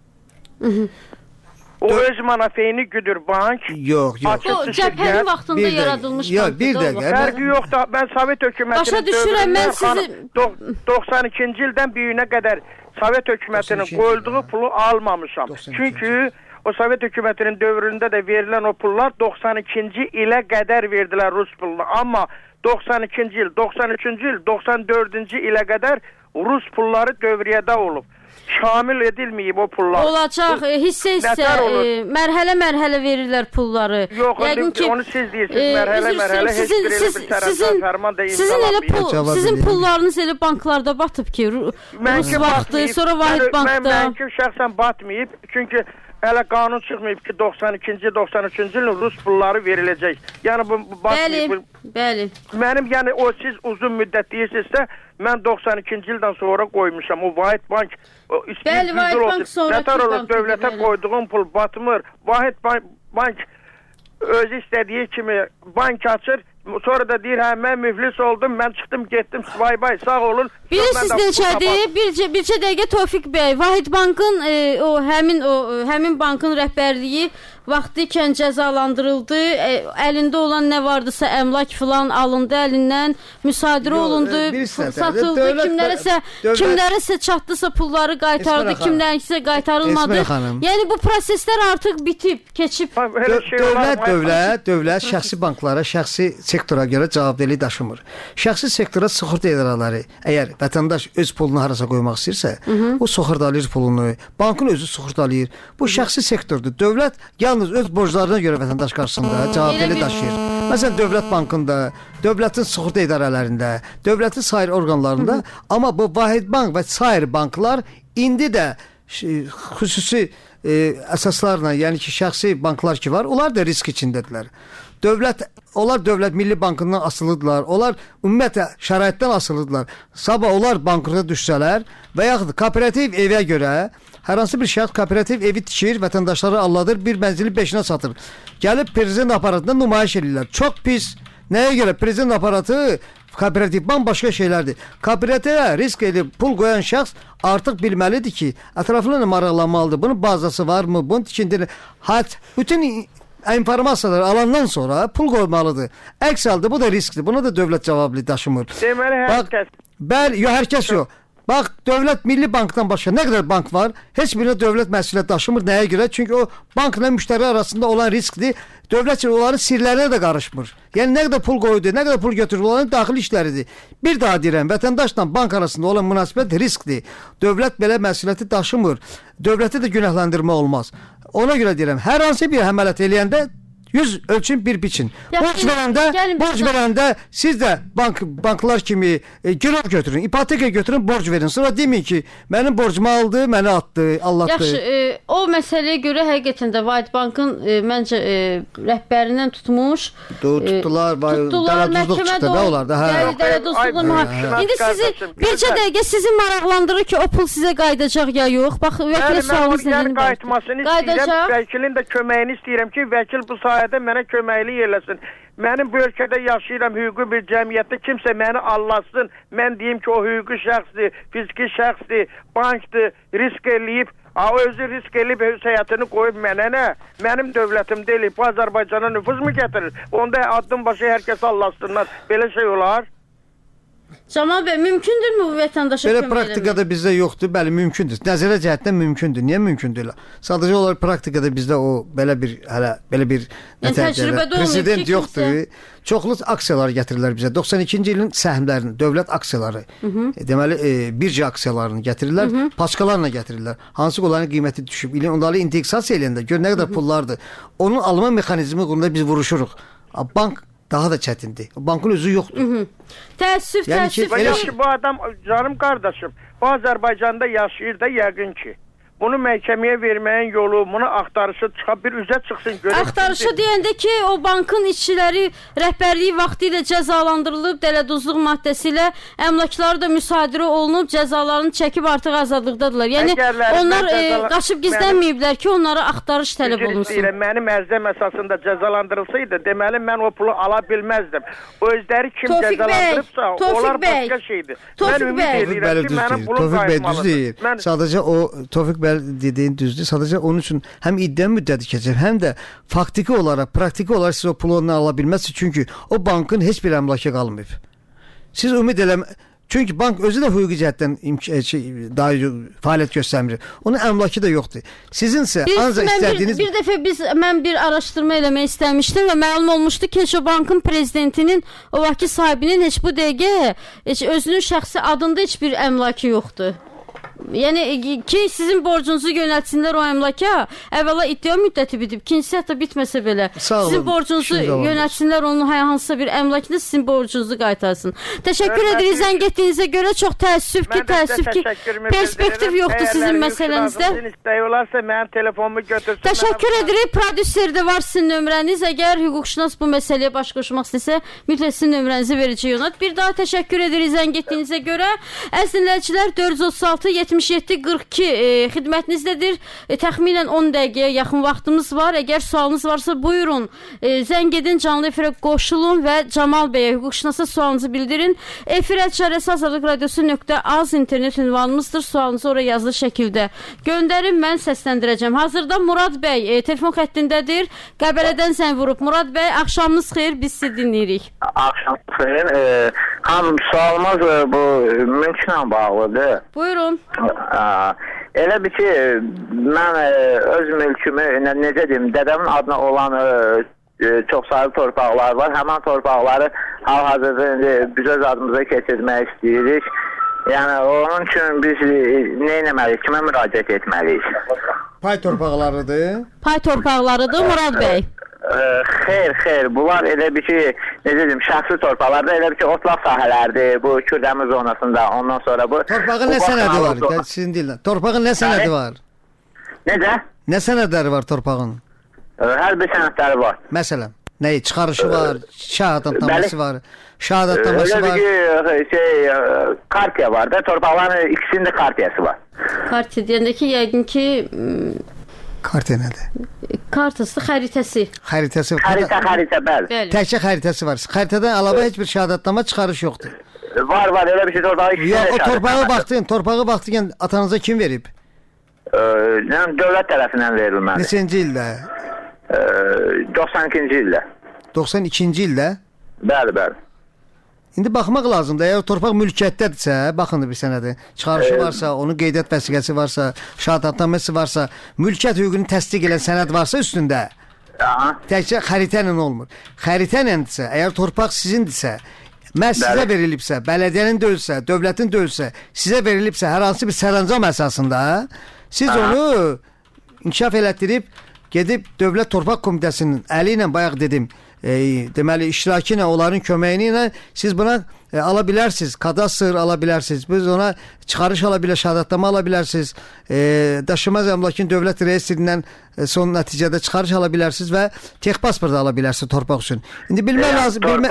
O öz mənafeyini güdür bank. Yox. O cəbhənin vaxtında yaradılmış bankdır. Bir dəqiqə. Fərqi yoxdur. Mən Sovet hökumətinin dövründə 92-ci ildən bu günə qədər Sovet hökumətinin qoyduğu pulu almamışam. Çünki o Sovet hökumətinin dövründə də verilən o pullar 92-ci ilə qədər verdilər Rus pulunu. Amma 92-ci il, 93-cü il, 94-cü ilə qədər Rus pulları dövriyyədə olub. Şamil edilməyib o pullar. Olacaq, hissə-hissə, mərhələ-mərhələ verirlər pulları. Yox, onu siz deyirsiniz, mərhələ-mərhələ heç bir elə bir tərəfdən fərman da imzalanmayıb. Sizin pullarınız elə banklarda batıb ki, Rus vaxtı, sonra Vahid Bankda. Mənki şəxsən batmayıb, çünki hələ qanun çıxmayıb ki, 92-ci, 93-cü ilin Rus pulları veriləcək. Yəni bu batmayıb. Bəli. Mənim, yəni o siz uzun müddət deyirsinizsə, mən 92-ci ildən sonra qoymuşam. O Vahid Bank Bəli, Vahid Bank sonraki bank. Dövlətə qoyduğum pul batmır. Vahid Bank özü istədiyi kimi bank açır. Sonra da deyir, hə, mən müflis oldum, mən çıxdım, getdim, bay, sağ olun. Bilirsiniz neçədir? Bircə dəqiqə Tofiq bəy, Vahid Bankın həmin bankın rəhbərliyi vaxtı ikən cəzalandırıldı. Əlində olan nə vardısa əmlak filan alındı əlindən, müsadirə olundu, satıldı. Kimlərəsə çatdısa pulları qaytardı, kimlərinkisə qaytarılmadı. Yəni bu proseslər artıq bitib, keçib. Dövlət şəxsi banklara, şəxsi sektora görə cavabdehlik daşımır. Şəxsi sektora sığorta idarələri, əgər vətəndaş öz pulunu harasa qoymaq istəyirsə, o sığortalayır pulunu, bankın özü sığortalayır. Bu şəxsi sektordur. Dövlət yalnız yalnız öz borclarına görə vətəndaş qarşısında cavabdehlik daşıyır. Məsələn, Dövlət Bankında, dövlətin sığorta idarələrində, dövlətin sair orqanlarında, amma bu Vahid Bank və sair banklar indi də xüsusi əsaslarla, yəni ki, şəxsi banklar ki var, onlar da risk içindədirlər. Onlar Dövlət Milli Bankından asılıdırlar, onlar ümumiyyətlə şəraitdən asılıdırlar. Sabah onlar bankrota düşsələr və yaxud kooperativ evə görə hər hansı bir şəxs kooperativ evi tikir, vətəndaşları alladır, bir mənzili 5-nə satır. Gəlib prezident aparatında nümayiş edirlər. Çox pis. Nəyə görə? Prezident aparatı, kooperativ bambaşqa şeylərdir. Kooperativə risk edib pul qoyan şəxs artıq bilməlidir ki, ətraflarına maraqlanmalıdır. Bunun bazası varmı? Bunun tikintini, bütün informasiyaları alandan sonra pul qoymalıdır. Əks halda bu da riskdir. Buna da dövlət cavablı daşımır. Deməli, hər kəs. Bəli, hər kəs yox. Bax, Dövlət Milli Bankdan başqa nə qədər bank var, heç birinə dövlət məsuliyyət daşımır. Nəyə görə? Çünki o bankla müştəri arasında olan riskdir. Dövlət onların sirlərinə də qarışmır. Yəni nə qədər pul qoydu, nə qədər pul götürdü, onların daxili işləridir. Bir daha deyirəm, vətəndaşla bank arasında olan münasibət riskdir. Dövlət belə məsuliyyəti daşımır. Dövləti də günahlandırma olmaz. Ona görə deyirəm, hər hansı bir əməliyyat eləyəndə 100 ölçün, bir biçin. Borc verəndə siz də banklar kimi girov götürün, ipoteka götürün, borc verin. Sonra deməyin ki, mənim borcumu aldı, məni atdı, allatdı. Yaxşı, o məsələyə görə həqiqətən də Vahid Bankın məncə rəhbərindən tutmuş. Tutdular, dələduzluq çıxdı da onlarda. İndi sizi bircə dəqiqə sizi maraqlandırır ki, o pul sizə qayıdacaq ya yox? Bax, vəkil sualınız nədir? Qayıtmasını istəyirəm, vəkilin də köməyini istəyirəm ki, vəkil bu sayədə mənə köməklik eləsin. Mənim bu ölkədə yaşayıram, hüquqi bir cəmiyyətdə kimsə məni allasın. Mən deyim ki, o hüquqi şəxsdir, fiziki şəxsdir, bankdır, risk eləyib, özü risk eləyib həyatını qoyub mənə nə? Mənim dövlətim deyil, bu Azərbaycana nüfuz mu gətirir? Onda addım başı hər kəs allasınlar. Belə şey olar. Camal bəy, mümkündürmü bu vətəndaşa kömək eləmək? Belə praktikada bizdə yoxdur, bəli, mümkündür. Nəzərə cəhətdən mümkündür. Niyə mümkündür? Sadəcə olaraq praktikada bizdə o belə bir prezident yoxdur. Çoxlu aksiyalar gətirirlər bizə. 92-ci ilin səhmlərini, dövlət aksiyaları, deməli, bircə aksiyalarını gətirirlər, paçkalarla gətirirlər. Hansı ki, onların qiyməti düşüb, onları indeksasiya eləyəndə gör nə qədər pullardır. Onun alma mexanizmi qurunda biz vuruşuruq. Bank daha da çətindir. Bankın özü yoxdur. Təəssüf. Bu adam, canım qardaşım, bu Azərbaycanda yaşayır da yəqin ki. Bunu məhkəməyə verməyin yolu, bunu axtarışı çıxıb bir üzə çıxsın. Axtarışı deyəndə ki, o bankın işçiləri rəhbərliyi vaxtı ilə cəzalandırılıb, dələduzluq maddəsi ilə əmlakları da müsadirə olunub, cəzalarını çəkib artıq azadlıqdadırlar. Yəni, onlar qaçıb gizlənməyiblər ki, onlara axtarış tələb olunsun. Mənim ərzəm əsasında cəzalandırılsaydı, deməli, mən o pulu ala bilməzdim. O özləri kim cəzalandırıbsa, onlar başqa şeydir. Mən ümid edirəm ki, mənim pulum qayıtmalıdır. Sadəcə o, Tofiq dediyin düzdür. Sadəcə onun üçün həm iddia müddəti keçir, həm də faktiki olaraq, praktiki olaraq siz o pulu ondan ala bilməzsiniz. Çünki o bankın heç bir əmlakı qalmayıb. Siz ümid çünki bank özü də hüquqi cəhətdən daha fəaliyyət göstərmir. Onun əmlakı da yoxdur. Sizinsə ancaq istədiyiniz... Bir dəfə mən bir araşdırma eləmək istəmişdim və məlum olmuşdu ki, o bankın prezidentinin, o vakil sahibinin heç bu dəqiqə özünün şəxsi adında heç bir əmlakı yoxdur. Yəni ki, sizin borcunuzu yönəltsinlər o əmlaka, əvvəla iddia müddəti bitib, ikincisi hətta bitməsə belə. Sizin borcunuzu yönəltsinlər onun hansısa bir əmlakını sizin borcunuzu qaytarsın. Təşəkkür edirik zəng etdiyinizə görə, çox təəssüf ki, perspektiv yoxdur sizin məsələnizdə. Sizin istəyi olarsa mənim telefonumu götürsün. Təşəkkür edirik, prodüserdə var sizin nömrəniz. Əgər hüquqşünas bu məsələyə baş qoşmaq istəsə, mütləq sizin nömrənizi verəcək ona. Bir daha təşəkkür edirik zəng etdiyinizə görə. Əziz dinləyicilər, 436-77-42 xidmətinizdədir. Təxminən 10 dəqiqəyə yaxın vaxtımız var. Əgər sualınız varsa buyurun, zəng edin, canlı efirə qoşulun və Camal bəyə, hüquqşünasa sualınızı bildirin. efir@azadlıqradiosu.az internet ünvanımızdır. Sualınızı oraya yazılı şəkildə göndərin, mən səsləndirəcəm. Hazırda Murad bəy telefon xəttindədir. Qəbələdən zəng vurub. Murad bəy, axşamınız xeyir, biz sizi dinləyirik. Axşamınız xeyir. Sualımız bu mülklə bağlıdır. Buyurun. Elə bir ki, mən öz mülkümü, necə deyim, dədəmin adına olan çox sayılı torpaqlar var. Həmən torpaqları hal-hazırda biz öz adımıza keçirmək istəyirik. Yəni, onun üçün biz nə etməliyik, kimə müraciət etməliyik? Pay torpaqlarıdır. Pay torpaqlarıdır Murad bəy. Xeyr, bunlar elə bir ki, necə deyim, şəxsi torpaqlarda elə bir ki, otlaq sahələrdir, bu Kürdəmir zonasında, ondan sonra bu... Torpağın nə sənədi var? Sizin dillə. Torpağın nə sənədi var? Necə? Nə sənədləri var torpağın? Hər bir sənədləri var. Məsələn, nəyi? Çıxarışı var, şəhadətnaməsi var, şəhadətnaməsi var. Öyle bir kartiya var da, torpaqların ikisinin də kartiyası var. Kartiya deyəndə ki, yəqin ki... Kartiya nədir? Kartası, xəritəsi. Xəritəsi. Xəritə, bəli. Təkcə xəritəsi var. Xəritədən əlavə heç bir şəhadətnamə çıxarış yoxdur. Var, elə bir şey torpağı ikisində şəhadətnamə. O torpağı vaxtı atanıza kim verib? Dövlət tərəfindən verilməli. Neçənci ildə? 92-ci ildə. 92-ci ildə? Bəli. İndi baxmaq lazımdır. Əgər torpaq mülkiyyətdədirsə, baxın bir sənədi. Çıxarışı varsa, onun qeydiyyat vəsiqəsi varsa, şəhadətnaməsi varsa, mülkiyyət hüququnu təsdiq edən sənəd varsa üstündə. Təkcə xəritə ilə olmur. Xəritə iləndirsə, əgər torpaq sizindirsə, məhz sizə verilibsə, bələdiyyənin deyilsə, dövlətin deyilsə, sizə verilibsə, hər hansı bir sərəncam əsasında, siz onu inkişaf elətdirib, gedib Dövlət Torpaq Komitəsinin əli ilə bayaq dedim, deməli iştirakı ilə, onların köməyi ilə siz buna ala bilərsiniz, kadastr ala bilərsiniz, biz ona çıxarış ala bilər, şəhadətnamə ala bilərsiniz, daşınmaz əmlakın dövlət reyestrindən son nəticədə çıxarış ala bilərsiniz və tex pasport ala bilərsiniz torpaq üçün. İndi bilmək lazım.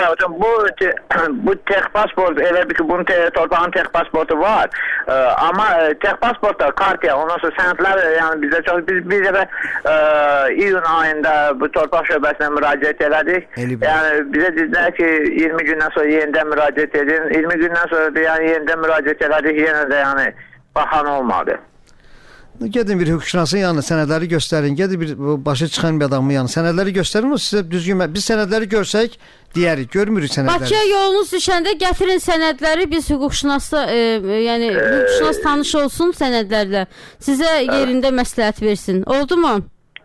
Bu tex pasport, elə bir ki, bunun torpağın tex pasportu var, amma tex pasportda kartiya, ondan sonra sənədlər, yəni bizdə çox, biz dəfə iyun ayında bu torpaq şöbəsinə müraciət elədik. Yəni bizə dedilər ki, 20 gündən sonra yenidən müraciət edin. 20 gündən sonra yəni yenidən müraciət elədik, yenə də yəni baxan olmadı. Gedin bir hüquqşünasın yanına sənədləri göstərin. Gedin bir başı çıxan bir adamın yanına sənədləri göstərin. O sizə düzgün. Biz sənədləri görsək deyərik. Görmürük sənədləri. Bakıya yolunuz düşəndə gətirin sənədləri. Biz hüquqşünasla, yəni hüquqşünas tanış olsun sənədlərlə. Sizə yerində məsləhət versin. Oldu mu?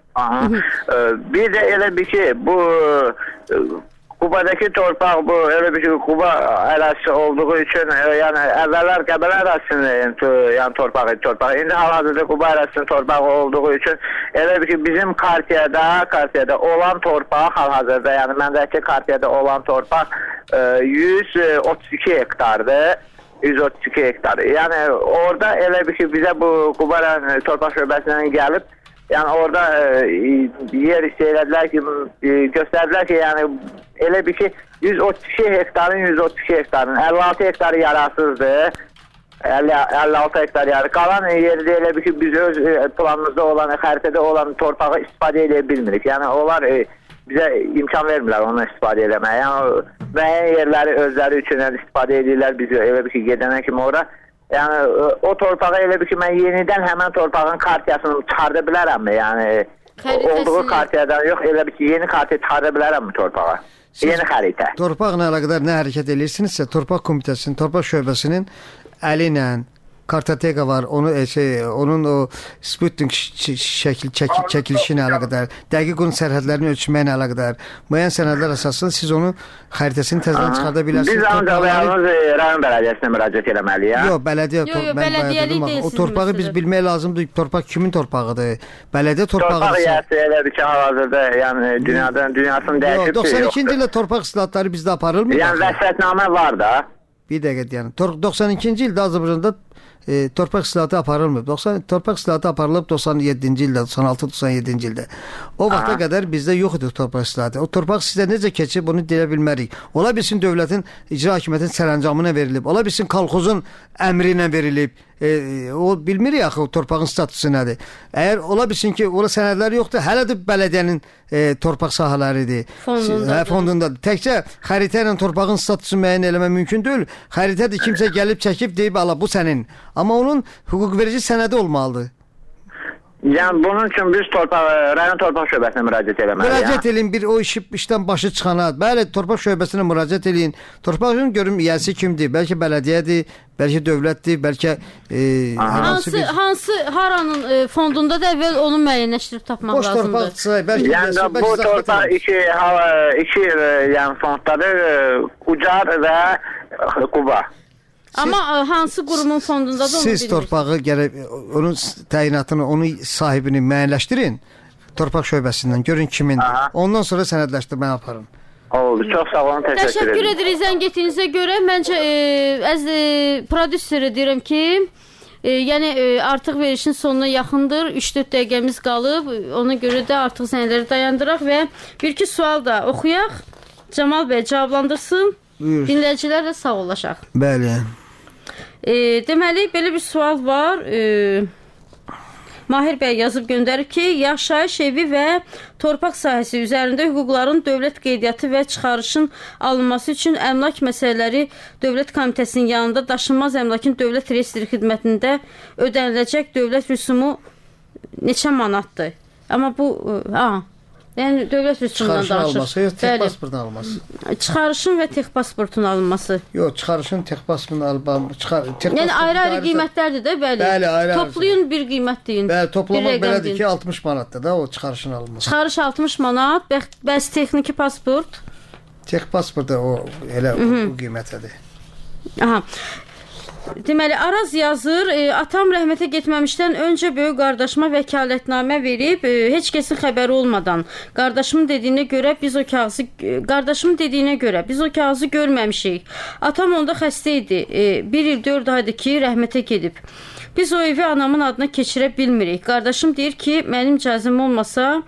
Bir də elə bir ki, bu Qubadakı torpaq, bu elə bir ki, Quba ərazisi olduğu üçün, yəni əvvəllər Qəbələ ərazisinin yəni torpağı. İndi hal-hazırda Quba ərazisinin torpağı olduğu üçün elə bir ki, bizim kartiyada olan torpaq hal-hazırda, yəni məndəki kartiyada olan torpaq 132 hektardır. 132 hektar. Yəni orada elə bir ki, bizə bu Quba torpaq şöbəsindən gəlib, yəni orada yer istəyirədilər ki, göstərdilər ki, yəni elə bir ki, 132 hektarın 56 hektarı yararsızdır, 56 hektar yarı. Qalan yeri də elə bir ki, biz öz planımızda olan, xəritədə olan torpağı istifadə edə bilmirik. Yəni onlar bizə imkan vermirlər onu istifadə eləməyə. Yəni müəyyən yerləri özləri üçün istifadə edirlər, biz elə bir ki, gedənə kimi ora. Yəni o torpağı elə bir ki, mən yenidən həmən torpağın kartiyasını çıxarda bilərəmmi? Yəni olduğu kartiyadan yox, elə bir ki, yeni kartiya çıxarda bilərəmmi torpağa? Yeni xəritə. Torpaqla əlaqədar nə hərəkət edirsinizsə, Torpaq Komitəsinin, Torpaq Şöbəsinin əli ilə kartoteka var, onun o Sputnik çəkilişi ilə əlaqədar, dəqiq onun sərhədlərini ölçməklə əlaqədar, müəyyən sənədlər əsasında siz onun xəritəsini təzədən çıxarda bilərsiniz. Biz ancaq yalnız rayon bələdiyyəsinə müraciət eləməliyik. Yox, bələdiyyəlik deyilsiniz. O torpağı biz bilmək lazımdır, torpaq kimin torpağıdır? Bələdiyyə torpağıdır. Torpaq yəsi elə bir ki, hal-hazırda, yəni dünyasını dəyişib. 92-ci ildə torpaq islahatları bizdə aparılmır. Yəni vəsətnamə var da. Bir dəqiqə deyəlim. 92-ci ildə Azərbaycanda torpaq islahatı aparılmır. Torpaq islahatı aparılıb 97-ci ildə, 96-97-ci ildə. O vaxta qədər bizdə yox idi torpaq islahatı. O torpaq sizə necə keçib, bunu deyə bilmərik. Ola bilsin dövlətin, icra hakimiyyətin sərəncamına verilib. Ola bilsin kolxozun əmri ilə verilib. O bilmirik axı o torpağın statusu nədir. Əgər ola bilsin ki, ola sənədləri yoxdur, hələ də bələdiyyənin torpaq sahələridir. Fondundadır. Təkcə xəritə ilə torpağın statusunu müəyyən eləmək mümkün deyil. Xəritədir, kimsə gəlib çəkib deyib, ala bu sənin. Amma onun hüquq verici sənədi olmalıdır. Yəni bunun üçün biz rayon torpaq şöbəsinə müraciət eləməliyik. Müraciət eləyin, bir o işdən başı çıxana. Bəli, torpaq şöbəsinə müraciət eləyin. Torpağın görüm yəsi kimdir? Bəlkə bələdiyyədir, bəlkə dövlətdir, bəlkə hansı haranın fondunda da əvvəl onu müəyyənləşdirib tapmaq lazımdır. Boş torpaqdırsa, bəlkə yəni bu torpaq iki yəni fonddadır, Ucar və Quba. Amma hansı qurumun fondunda da onu siz torpağı gərək onun təyinatını, onun sahibini müəyyənləşdirin. Torpaq şöbəsindən görün kimindir. Aha. Ondan sonra sənədləşdirməni aparın. Oldu. Çox sağ olun. Təşəkkür edirik zəng etdiyinizə görə. Məncə prodüseri deyirəm ki, yəni artıq verişin sonuna yaxındır. 3-4 dəqiqəmiz qalıb. Ona görə də artıq zəngləri dayandıraq və bir-iki sual da oxuyaq. Camal bəy cavablandırsın. Buyur. Dinləyicilər də sağ olaşaq. Bəli. Deməli, belə bir sual var. Mahir bəy yazıb göndərib ki, yaşayış evi və torpaq sahəsi üzərində hüquqların dövlət qeydiyyatı və çıxarışın alınması üçün əmlak məsələləri Dövlət Komitəsinin yanında daşınmaz əmlakın dövlət reyestri xidmətində ödəniləcək dövlət rüsumu neçə manatdır? Amma bu, yəni dövlət rüsumundan danışır. Çıxarışın alması, yox, tek pasportun alınması. Çıxarışın və tek pasportun alınması. Yox, çıxarışın tek pasportun alınması. Yəni ayrı-ayrı qiymətlərdir də, bəli. Bəli, ayrı-ayrı. Toplayın bir qiymət deyin. Bəli, toplamaq belədir ki, 60 manatdır da o çıxarışın alınması. Çıxarış 60 manat, bəs texniki pasport? Tek pasport da o elə o qiymətədir. Aha. Deməli, Araz yazır, atam rəhmətə getməmişdən öncə böyük qardaşıma vəkalətnamə verib, heç kəsin xəbəri olmadan. Qardaşımın dediyinə görə biz o kağızı görməmişik. Atam onda xəstə idi. 1 il 4 aydır ki, rəhmətə gedib. Biz o evi anamın adına keçirə bilmirik. Qardaşım deyir ki, mənim icazəm olmasa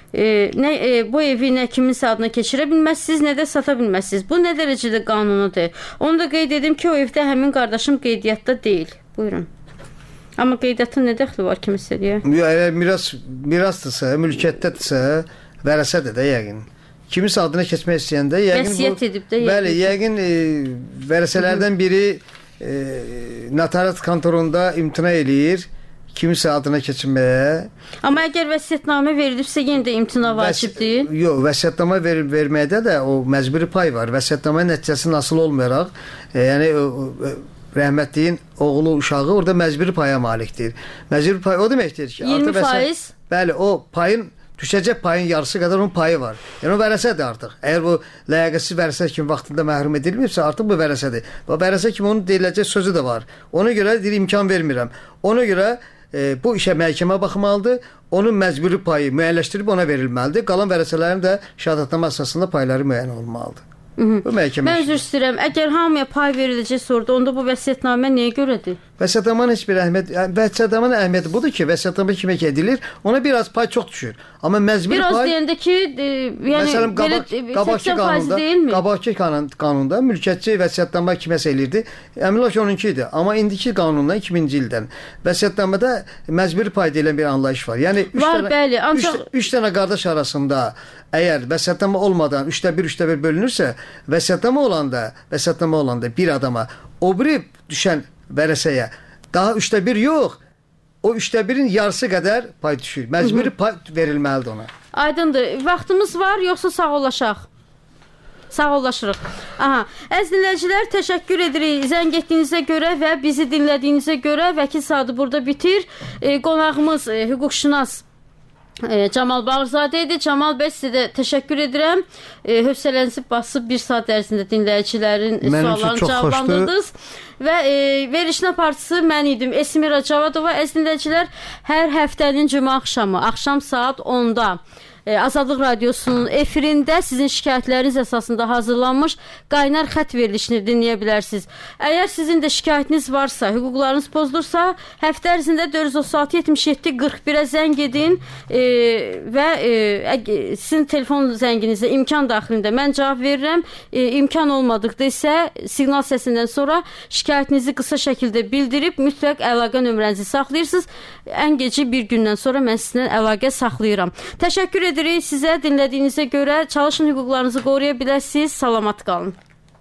bu evi nə kiminsə adına keçirə bilməzsiniz, nə də sata bilməzsiniz. Bu nə dərəcədə qanunudur? Onu da qeyd edim ki, o evdə həmin qardaşım qeydiyyatda deyil. Buyurun. Amma qeydiyyatın nə dəxli var kimisə deyə? Əgər mirasdırsa, mülkiyyətdədirsə, vərəsədir də yəqin. Kimisə adına keçmək istəyəndə yəqin vəsiyyət edib də. Bəli, yəqin vərəsələrdən biri notariat kontorunda imtina eləyir kimisə adına keçinməyə. Amma əgər vəsiyyətnamə verilibsə yenə də imtina vacibdir. Yox, vəsiyyətnamə verməkdə də o məcburi pay var. Vəsiyyətnamə nəticəsi nasıl olmayaraq, yəni rəhmətliyin oğlu, uşağı orada məcburi paya malikdir. Məcburi pay o deməkdir ki, 20%. Bəli, o payın düşəcək payın yarısı qədər onun payı var. Yəni o vərəsədir artıq. Əgər bu ləyaqətsiz vərəsə kimi vaxtında məhrum edilməyibsə, artıq bu vərəsədir. Və vərəsə kimi onun deyiləcək sözü də var. Ona görə deyir imkan vermirəm. Ona görə bu işə məhkəmə baxmalıdır. Onun məcburi payı müəyyənləşdirib ona verilməlidir. Qalan vərəsələrin də şəhadətnamə əsasında payları müəyyən olmalıdır. Bu məhkəmə. Mən üzr istəyirəm. Əgər hamıya pay veriləcəksə orada, onda bu vəsiyyətnamə nəyə görədir? Vəsiyyətnamanın heç bir vəsiyyətnamanın əhəmiyyəti budur ki, vəsiyyətnamə kimə edilir, ona biraz pay çox düşür. Amma məcburi biraz pay deyəndə ki, yəni məsələn, belə 80% deyilmi? Qabaqki qanunda mülkiyyətçi vəsiyyətnamə kiməsə eləyirdi. Əmin ol ki, onunki idi. Amma indiki qanundan 2000-ci ildən vəsiyyətnamədə məcburi pay deyilən bir anlayış var. Yəni 3 dənə qardaş arasında əgər vəsiyyətnamə olmadan 3/1 bölünürsə, vəsiyyətnamə olanda bir adama o biri düşən vərəsəyə daha 3/1 yox, o 3/1-in yarısı qədər pay düşür. Məcburi pay verilməlidir ona. Aydındır. Vaxtımız var, yoxsa sağollaşaq? Sağollaşırıq. Aha. Əziz dinləyicilər, təşəkkür edirik zəng etdiyinizə görə və bizi dinlədiyinizə görə. Vəkil saatı burada bitir. Qonağımız hüquqşünas Camal Bağırzadə idi. Camal bəy, sizə də təşəkkür edirəm. Hövsələnizi basıb 1 saat ərzində dinləyicilərin suallarını cavablandırdınız. Və verişin aparıcısı mən idim, Esmira Cavadova. Əziz dinləyicilər, hər həftənin cümə axşam saat 10-da Azadlıq Radiosunun efirində sizin şikayətləriniz əsasında hazırlanmış qaynar xət verilişini dinləyə bilərsiniz. Əgər sizin də şikayətiniz varsa, hüquqlarınız pozulursa, həftə ərzində 436-77-41-ə zəng edin və sizin telefon zənginizə imkan daxilində mən cavab verirəm. İmkan olmadıqda isə siqnal səsindən sonra şikayətinizi qısa şəkildə bildirib mütləq əlaqə nömrənizi saxlayırsınız. Ən gecə bir gündən sonra mən sizinlə əlaqə saxlayıram. Təşəkkür edirik sizə dinlədiyinizə görə. Çalışın hüquqlarınızı qoruya biləsiniz. Salamat qalın.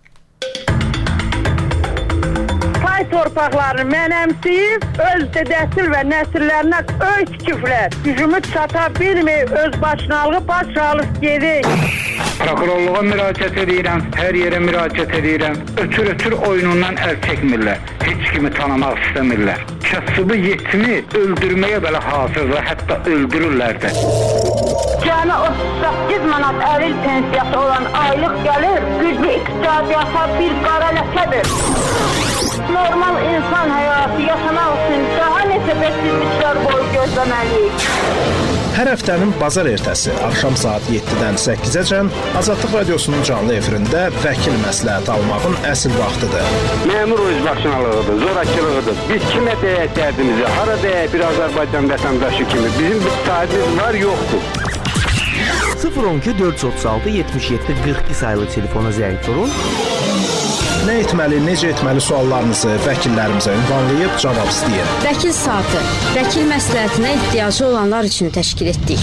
Pay torpaqlarını mənəmsiyib, öz dədəsil və nəsillərinə öy tikiblər. Gücümüz çata bilmir, öz başınalığı baş alıb gedir. Prokurorluğa müraciət edirəm, hər yerə müraciət edirəm. Ötür oyunundan əl çəkmirlər. Heç kimi tanımaq istəmirlər. Kasıbı yetimi öldürməyə belə hazırlar, hətta öldürürlər də. Cəmi 38 manat əril pensiyası olan aylıq gəlir, güclü iqtisadiyyata bir qara ləkədir. normal insan həyatı yaşamaq üçün daha neçə bəsizliklər boyu gözləməliyik. Hər həftənin bazar ertəsi axşam saat 7-dən 8-əcən Azadlıq Radiosunun canlı efirində vəkil məsləhət almağın əsl vaxtıdır. Məmur özbaşınalığıdır, zorakılığıdır. Biz kimə deyək dərdimizi, hara deyək bir Azərbaycan vətəndaşı kimi. Bizim bir sahibimiz var, yoxdur. 012 436 77 42 sayılı telefona zəng vurun. Nə etməli, necə etməli suallarınızı vəkillərimizə ünvanlayıb cavab istəyin. Vəkil saatı, vəkil məsləhətinə ehtiyacı olanlar üçün təşkil etdik.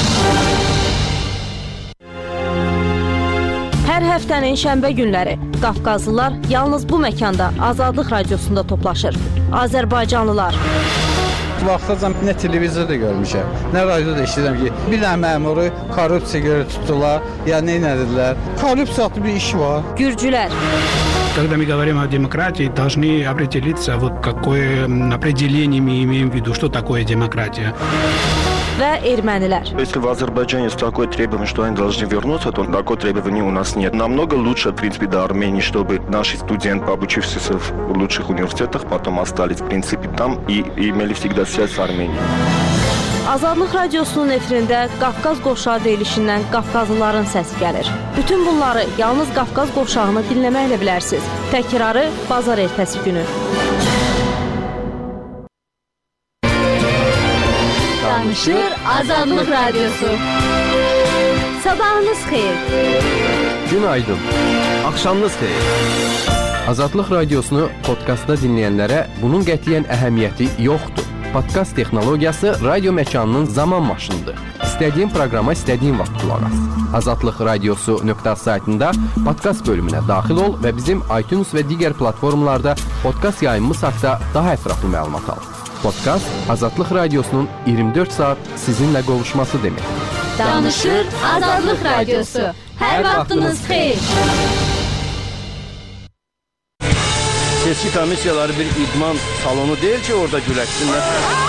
Hər həftənin şənbə günləri Qafqazlılar yalnız bu məkanda Azadlıq Radiosunda toplaşır. Azərbaycanlılar. Vaxtacan nə televizorda görmüşəm, nə radioda eşidirəm ki, bir dənə məmuru korrupsiya görə tutdular, ya nə edilər. Korrupsiya adlı bir iş var. Gürcülər. Когда мы говорим о демократии, должны определиться, вот какое определение мы имеем в виду, что такое демократия. Və ermənilər. Если в Азербайджане есть такое требование, что они должны вернуться, то такого требования у нас нет. Намного лучше, в принципе, до Армении, чтобы наши студенты, обучившиеся в лучших университетах, потом остались, в принципе, там и имели всегда связь с Арменией. Azadlıq Radiosunun efirində Qafqaz qovşağı deyilişindən Qafqazlıların səsi gəlir. Bütün bunları yalnız Qafqaz qovşağını dinləməklə bilərsiniz. Təkrarı bazar ertəsi günü. Danışır Azadlıq Radiosu. Sabahınız xeyir. Günaydın. Axşamınız xeyir. Azadlıq Radiosunu podkastda dinləyənlərə bunun qətiyyən əhəmiyyəti yoxdur. Podkast texnologiyası radio məkanının zaman maşınıdır. İstədiyin proqrama istədiyin vaxt qulaq as. Azadlıq Radiosu.az saytında podkast bölümünə daxil ol və bizim iTunes və digər platformalarda podkast yayımımız haqqında daha ətraflı məlumat al. Podkast Azadlıq Radiosunun 24 saat sizinlə qovuşması demək. Danışır Azadlıq Radiosu. Hər vaxtınız xeyir. Seçki komissiyaları bir idman salonu deyil ki, orada güləşsinlər.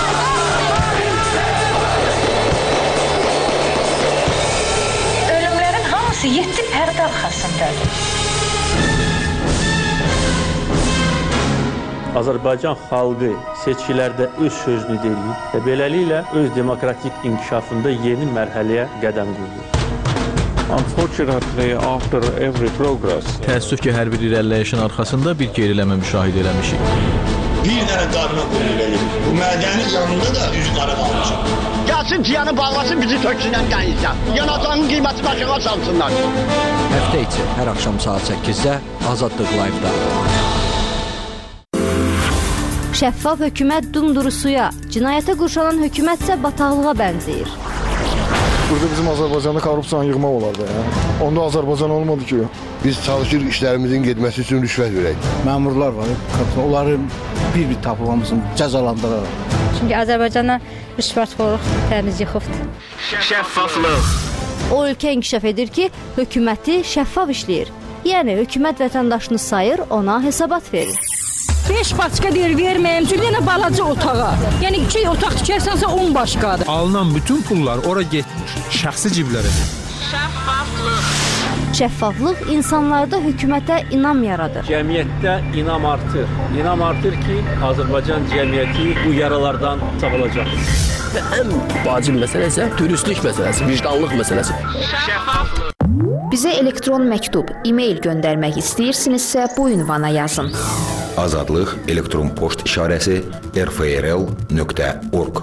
Ölümlərin hamısı 7 pərdə arxasındadır. Azərbaycan xalqı seçkilərdə öz sözünü deyir və beləliklə öz demokratik inkişafında yeni mərhələyə qədəm qoyur. Unfortunately, after every progress, təəssüf ki, hər bir irəliləyişin arxasında bir geriləmə müşahidə eləmişik. Bir dənə qarına qoyulur. Bu mədənin yanında da üz qara qalmışıq. Gəlsin ciyanı bağlasın, bizi töksünən dənizdən. Yanacağın qiyməti başına salsınlar. Həftə içi hər axşam saat 8-də Azadlıq Live-da. Şəffaf hökumət dumduru suya, cinayətə qurşanan hökumət isə bataqlığa bənzəyir. Burada bizim Azərbaycanda korrupsiyanı yığmaq olardı. Onda Azərbaycan olmadı ki. Biz çalışırıq işlərimizin getməsi üçün rüşvət verək. Məmurlar var, onların bir-bir tapılmamızın cəzalandıraraq. Çünki Azərbaycana rüşvətxorluq təmiz yıxıbdır. Şəffaflıq. O ölkə inkişaf edir ki, hökuməti şəffaf işləyir. Yəni, hökumət vətəndaşını sayır, ona hesabat verir. 5 başqa deyir, verməyəm, çünki yenə balaca otağa. Yəni, 2 otaq tikərsənsə 10 başqadır. Alınan bütün pullar ora getmiş, şəxsi ciblərə. Şəffaflıq. Şəffaflıq insanlarda hökumətə inam yaradır. Cəmiyyətdə inam artır. İnam artır ki, Azərbaycan cəmiyyəti bu yaralardan sağolacaq. Və ən vacib məsələ isə dürüstlük məsələsi, vicdanlıq məsələsi. Şəffaflıq. Bizə elektron məktub, e-mail göndərmək istəyirsinizsə bu ünvana yazın. Azadlıq elektron poçt işarəsi rfrl.org.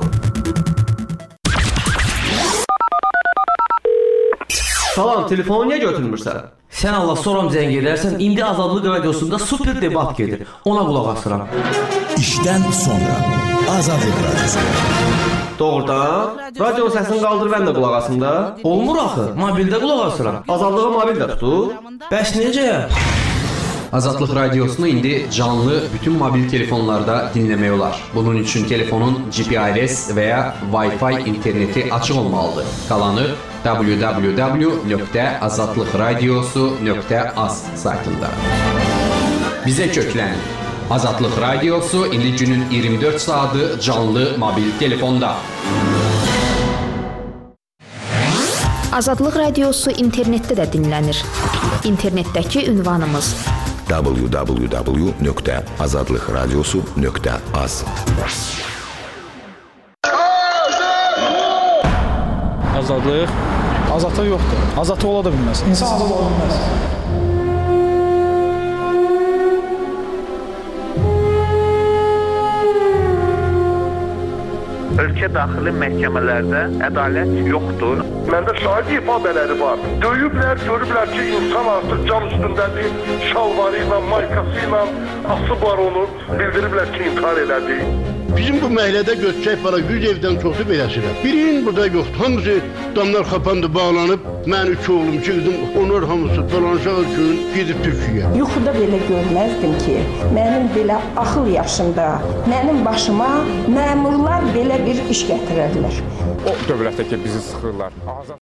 Salam, telefonu niyə götürmürsən? Sən Allah soram zəng edərsən, indi Azadlıq Radiosunda super debat gedir. Ona qulaq asıram. İşdən sonra Azadlıq Radiosu. Doğrudan? Radionun səsini qaldır, mən də qulaq asım da. Olmur axı, mobildə qulaq asıram. Azadlığı mobildə tutur. Bəs necə? Azadlıq Radiosunu indi canlı bütün mobil telefonlarda dinləmək olar. Bunun üçün telefonun GPRS və ya Wi-Fi interneti açıq olmalıdır. Qalanı www.azadlıqradiosu.az saytında. Bizə köklənin. Azadlıq Radiosu indi günün 24 saatı canlı mobil telefonda. Azadlıq Radiosu internetdə də dinlənir. İnternetdəki ünvanımız www.azadlıqradiosu.az. Azadlıq? Azadlıq yoxdur. Azadlıq ola da bilməz. İnsan azad ola bilməz. Ölkə daxili məhkəmələrdə ədalət yoxdur. Məndə şahid ifadələri var. Döyüblər, görüblər ki, insan artıq can üstündədir. Şalvarı ilə, maykası ilə asıblar onu. Bildiriblər ki, intihar elədi. Bizim bu məhəllədə götürək para 100 evdən çoxu beləsidir. Birinin burada yoxdur. Hamısı damlar xapandı, bağlanıb. Mən 2 oğlum, 2 qızım, onlar hamısı dolanışaq üçün gedib Türkiyəyə. Yuxuda belə görməzdim ki, mənim belə axıl yaşımda, mənim başıma məmurlar belə bir iş gətirərlər. O dövlətdəki bizi sıxırlar.